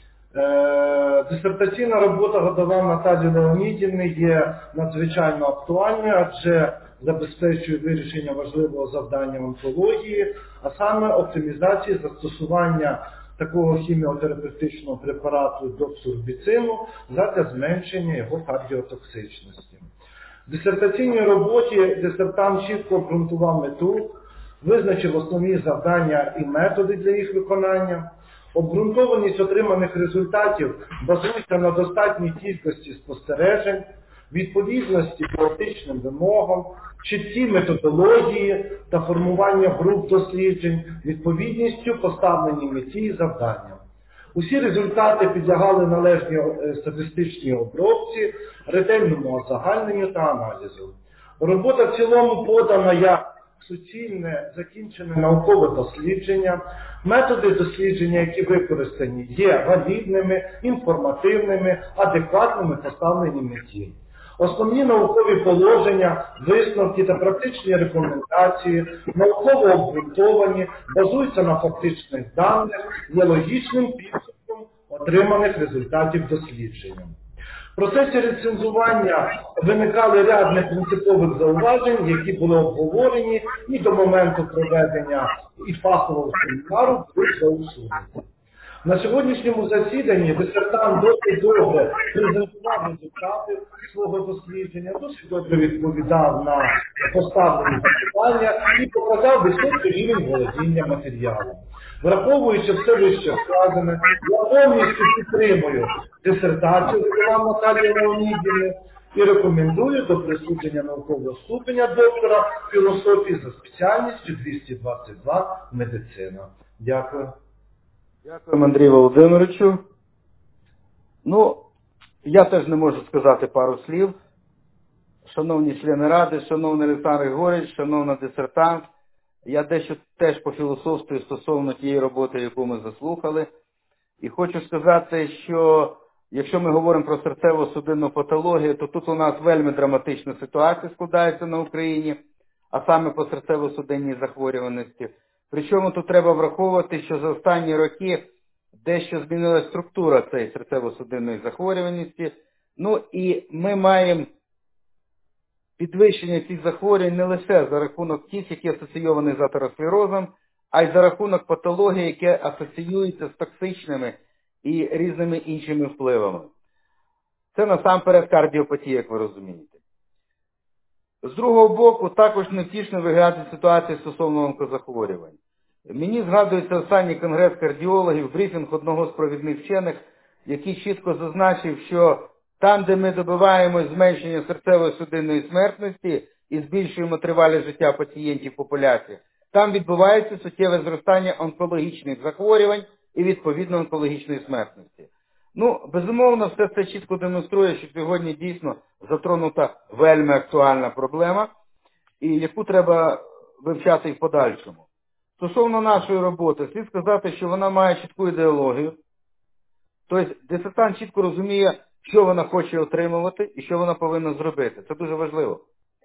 Дисертаційна робота Годова Наталії Леонідівни є надзвичайно актуальною, адже забезпечує вирішення важливого завдання в онкології, а саме оптимізації застосування такого хіміотерапевтичного препарату доксорубіцину задля зменшення його кардіотоксичності. В дисертаційній роботі дисертант чітко обґрунтував мету, визначив основні завдання і методи для їх виконання. Обґрунтованість отриманих результатів базується на достатній кількості спостережень, відповідності теоретичним вимогам, чіткій методології та формування груп досліджень, відповідністю поставленій меті і завданням. Усі результати підлягали належній статистичній обробці, ретельному озагальненню та аналізу. Робота в цілому подана як суцільне закінчене наукове дослідження. Методи дослідження, які використані, є валідними, інформативними, адекватними поставленій меті. Основні наукові положення, висновки та практичні рекомендації, науково обґрунтовані, базуються на фактичних даних, є логічним підсумком отриманих результатів дослідження. В процесі рецензування виникали ряд непринципових зауважень, які були обговорені і до моменту проведення і фахового семінару були заусунуті. На сьогоднішньому засіданні дисертант досить добре презентував результати свого дослідження, досить добре відповідав на поставлені запитання і показав високий рівень володіння матеріалом. Враховуючи все вище сказане, я повністю підтримую дисертацію Романа Наталії Леонідівни і рекомендую до присудження наукового ступеня доктора філософії за спеціальністю двісті двадцять два медицина. Дякую. Дякую, Андрію Володимировичу. Ну, я теж не можу сказати пару слів. Шановні члени Ради, шановний Олександр Григорович, шановна дисертант, я дещо теж пофілософствую стосовно тієї роботи, яку ми заслухали. І хочу сказати, що якщо ми говоримо про серцево-судинну патологію, то тут у нас вельми драматична ситуація складається на Україні, а саме по серцево-судинній захворюваності. Причому тут треба враховувати, що за останні роки дещо змінилася структура цієї серцево-судинної захворюваності. Ну і ми маємо підвищення цих захворювань не лише за рахунок тих, які асоційовані з атеросклерозом, а й за рахунок патології, які асоціюються з токсичними і різними іншими впливами. Це насамперед кардіопатія, як ви розумієте. З другого боку, також невтішно виглядає ситуація стосовно онкозахворювань. Мені згадується останній конгрес кардіологів, брифінг одного з провідних вчених, який чітко зазначив, що там, де ми добиваємось зменшення серцевої судинної смертності і збільшуємо тривалість життя пацієнтів популяції, там відбувається суттєве зростання онкологічних захворювань і, відповідно, онкологічної смертності. Ну, безумовно, все це чітко демонструє, що сьогодні дійсно затронута вельми актуальна проблема, і яку треба вивчати і в подальшому. Стосовно нашої роботи, слід сказати, що вона має чітку ідеологію. Тобто, дисертант чітко розуміє, що вона хоче отримувати і що вона повинна зробити. Це дуже важливо.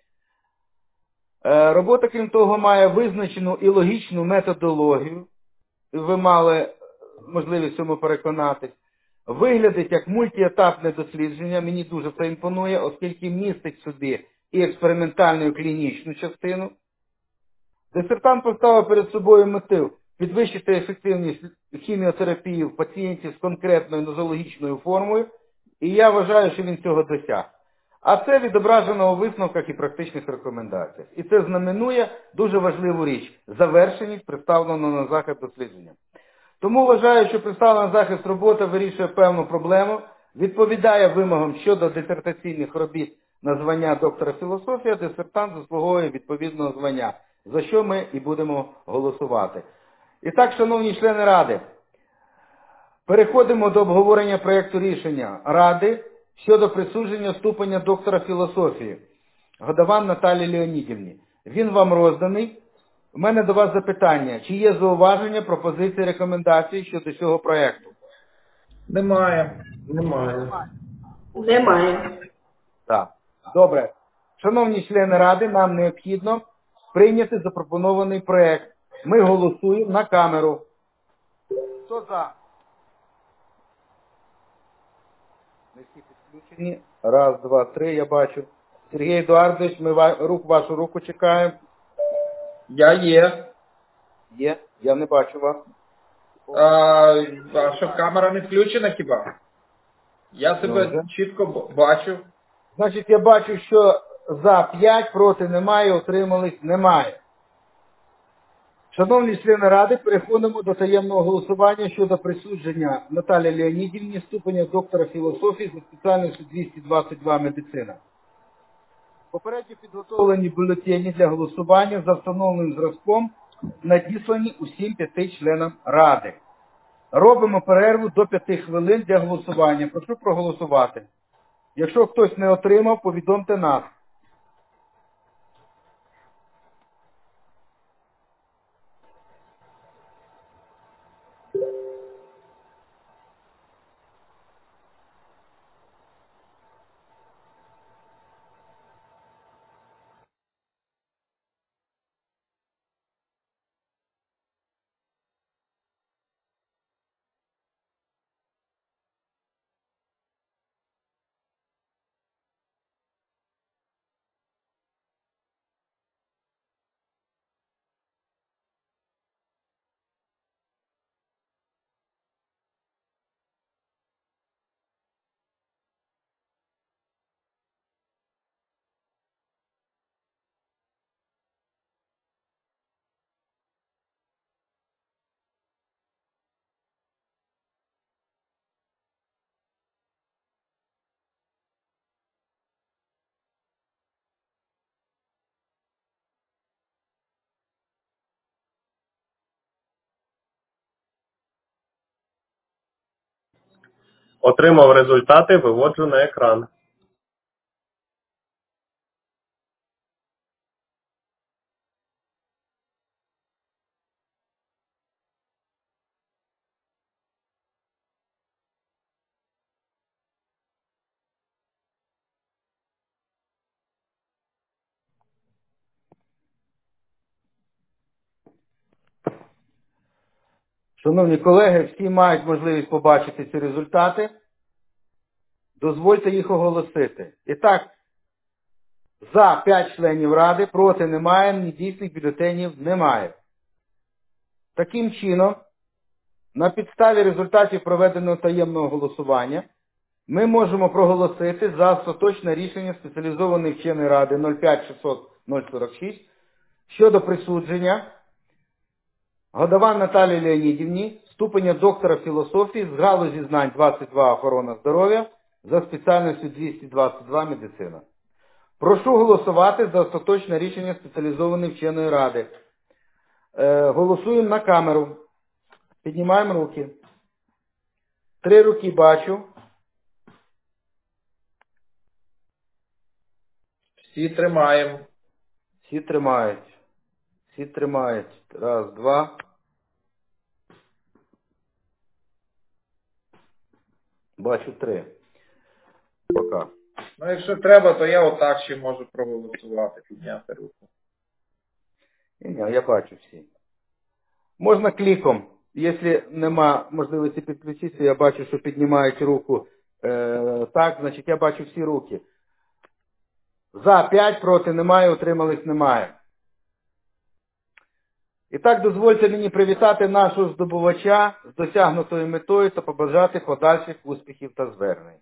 Е, робота, крім того, має визначену і логічну методологію. Ви мали можливість цьому переконатись. Виглядить як мультиетапне дослідження, мені дуже це імпонує, оскільки містить собі і експериментальну, і клінічну частину. Дисертант поставив перед собою мету підвищити ефективність хіміотерапії в пацієнтів з конкретною нозологічною формою, і я вважаю, що він цього досяг. А це відображено у висновках і практичних рекомендаціях. І це знаменує дуже важливу річ – завершеність представленого на захист дослідження. Тому вважаю, що представлена на захист робота вирішує певну проблему, відповідає вимогам щодо дисертаційних робіт на звання доктора філософії, а дисертант заслуговує відповідного звання, за що ми і будемо голосувати. І так, шановні члени Ради, переходимо до обговорення проєкту рішення Ради щодо присудження ступеня доктора філософії Годован Наталії Леонідівні. Він вам розданий. У мене до вас запитання. Чи є зауваження, пропозиції, рекомендації щодо цього проєкту? Немає. Немає. Немає. Так. Добре. Шановні члени Ради, нам необхідно прийняти запропонований проєкт. Ми голосуємо на камеру. Хто за? Ми всі підключені. Раз, два, три, я бачу. Сергій Едуардович, ми ва- рук, вашу руку чекаємо. Я є. Є, я не бачу вас. А, а що, камера не включена хіба? Я себе Добре. чітко б- бачу. Значить, я бачу, що за п'ять, проти немає, утримались немає. Шановні члени Ради, переходимо до таємного голосування щодо присудження Наталії Леонідівні ступеня доктора філософії за спеціальністю двісті двадцять два медицина. Попередньо підготовлені бюлетені для голосування за встановленим зразком надіслані усім п'яти членам Ради. Робимо перерву до п'яти хвилин для голосування. Прошу проголосувати. Якщо хтось не отримав, повідомте нас. Отримав результати, виводжу на екран. Шановні колеги, всі мають можливість побачити ці результати. Дозвольте їх оголосити. І так, за п'ять членів Ради, проти немає, недійсних бюлетенів немає. Таким чином, на підставі результатів проведеного таємного голосування, ми можемо проголосити за остаточне рішення спеціалізованої вченої ради нуль п'ять шістсот сорок шість щодо присудження Годован Наталії Леонідівні ступеня доктора філософії з галузі знань двадцять два охорона здоров'я за спеціальністю двісті двадцять два медицина. Прошу голосувати за остаточне рішення спеціалізованої вченої ради. Е, голосуємо на камеру. Піднімаємо руки. Три руки бачу. Всі тримаємо. Всі тримають. Всі тримають. Раз, два. Бачу три. Пока. Ну, якщо треба, то я отак ще можу проголосувати, підняти руку. Ні, я бачу всі. Можна кліком. Якщо нема можливості підключитися, я бачу, що піднімають руку е, так, значить я бачу всі руки. За п'ять, проти немає, утримались немає. І так, дозвольте мені привітати нашого здобувача з досягнутою метою та побажати подальших успіхів та звернень.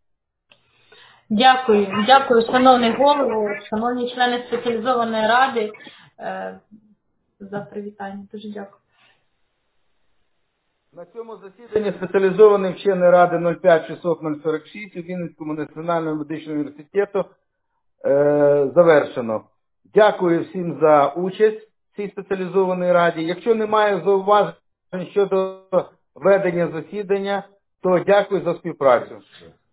Дякую. Дякую, шановний голово, шановні члени спеціалізованої ради е, за привітання. Дуже дякую. На цьому засіданні спеціалізованої вченої ради нуль п'ять шістсот сорок шість у Вінницькому національному медичному університету е, завершено. Дякую всім за участь в цій спеціалізованій раді. Якщо немає зауважень щодо ведення засідання, то дякую за співпрацю.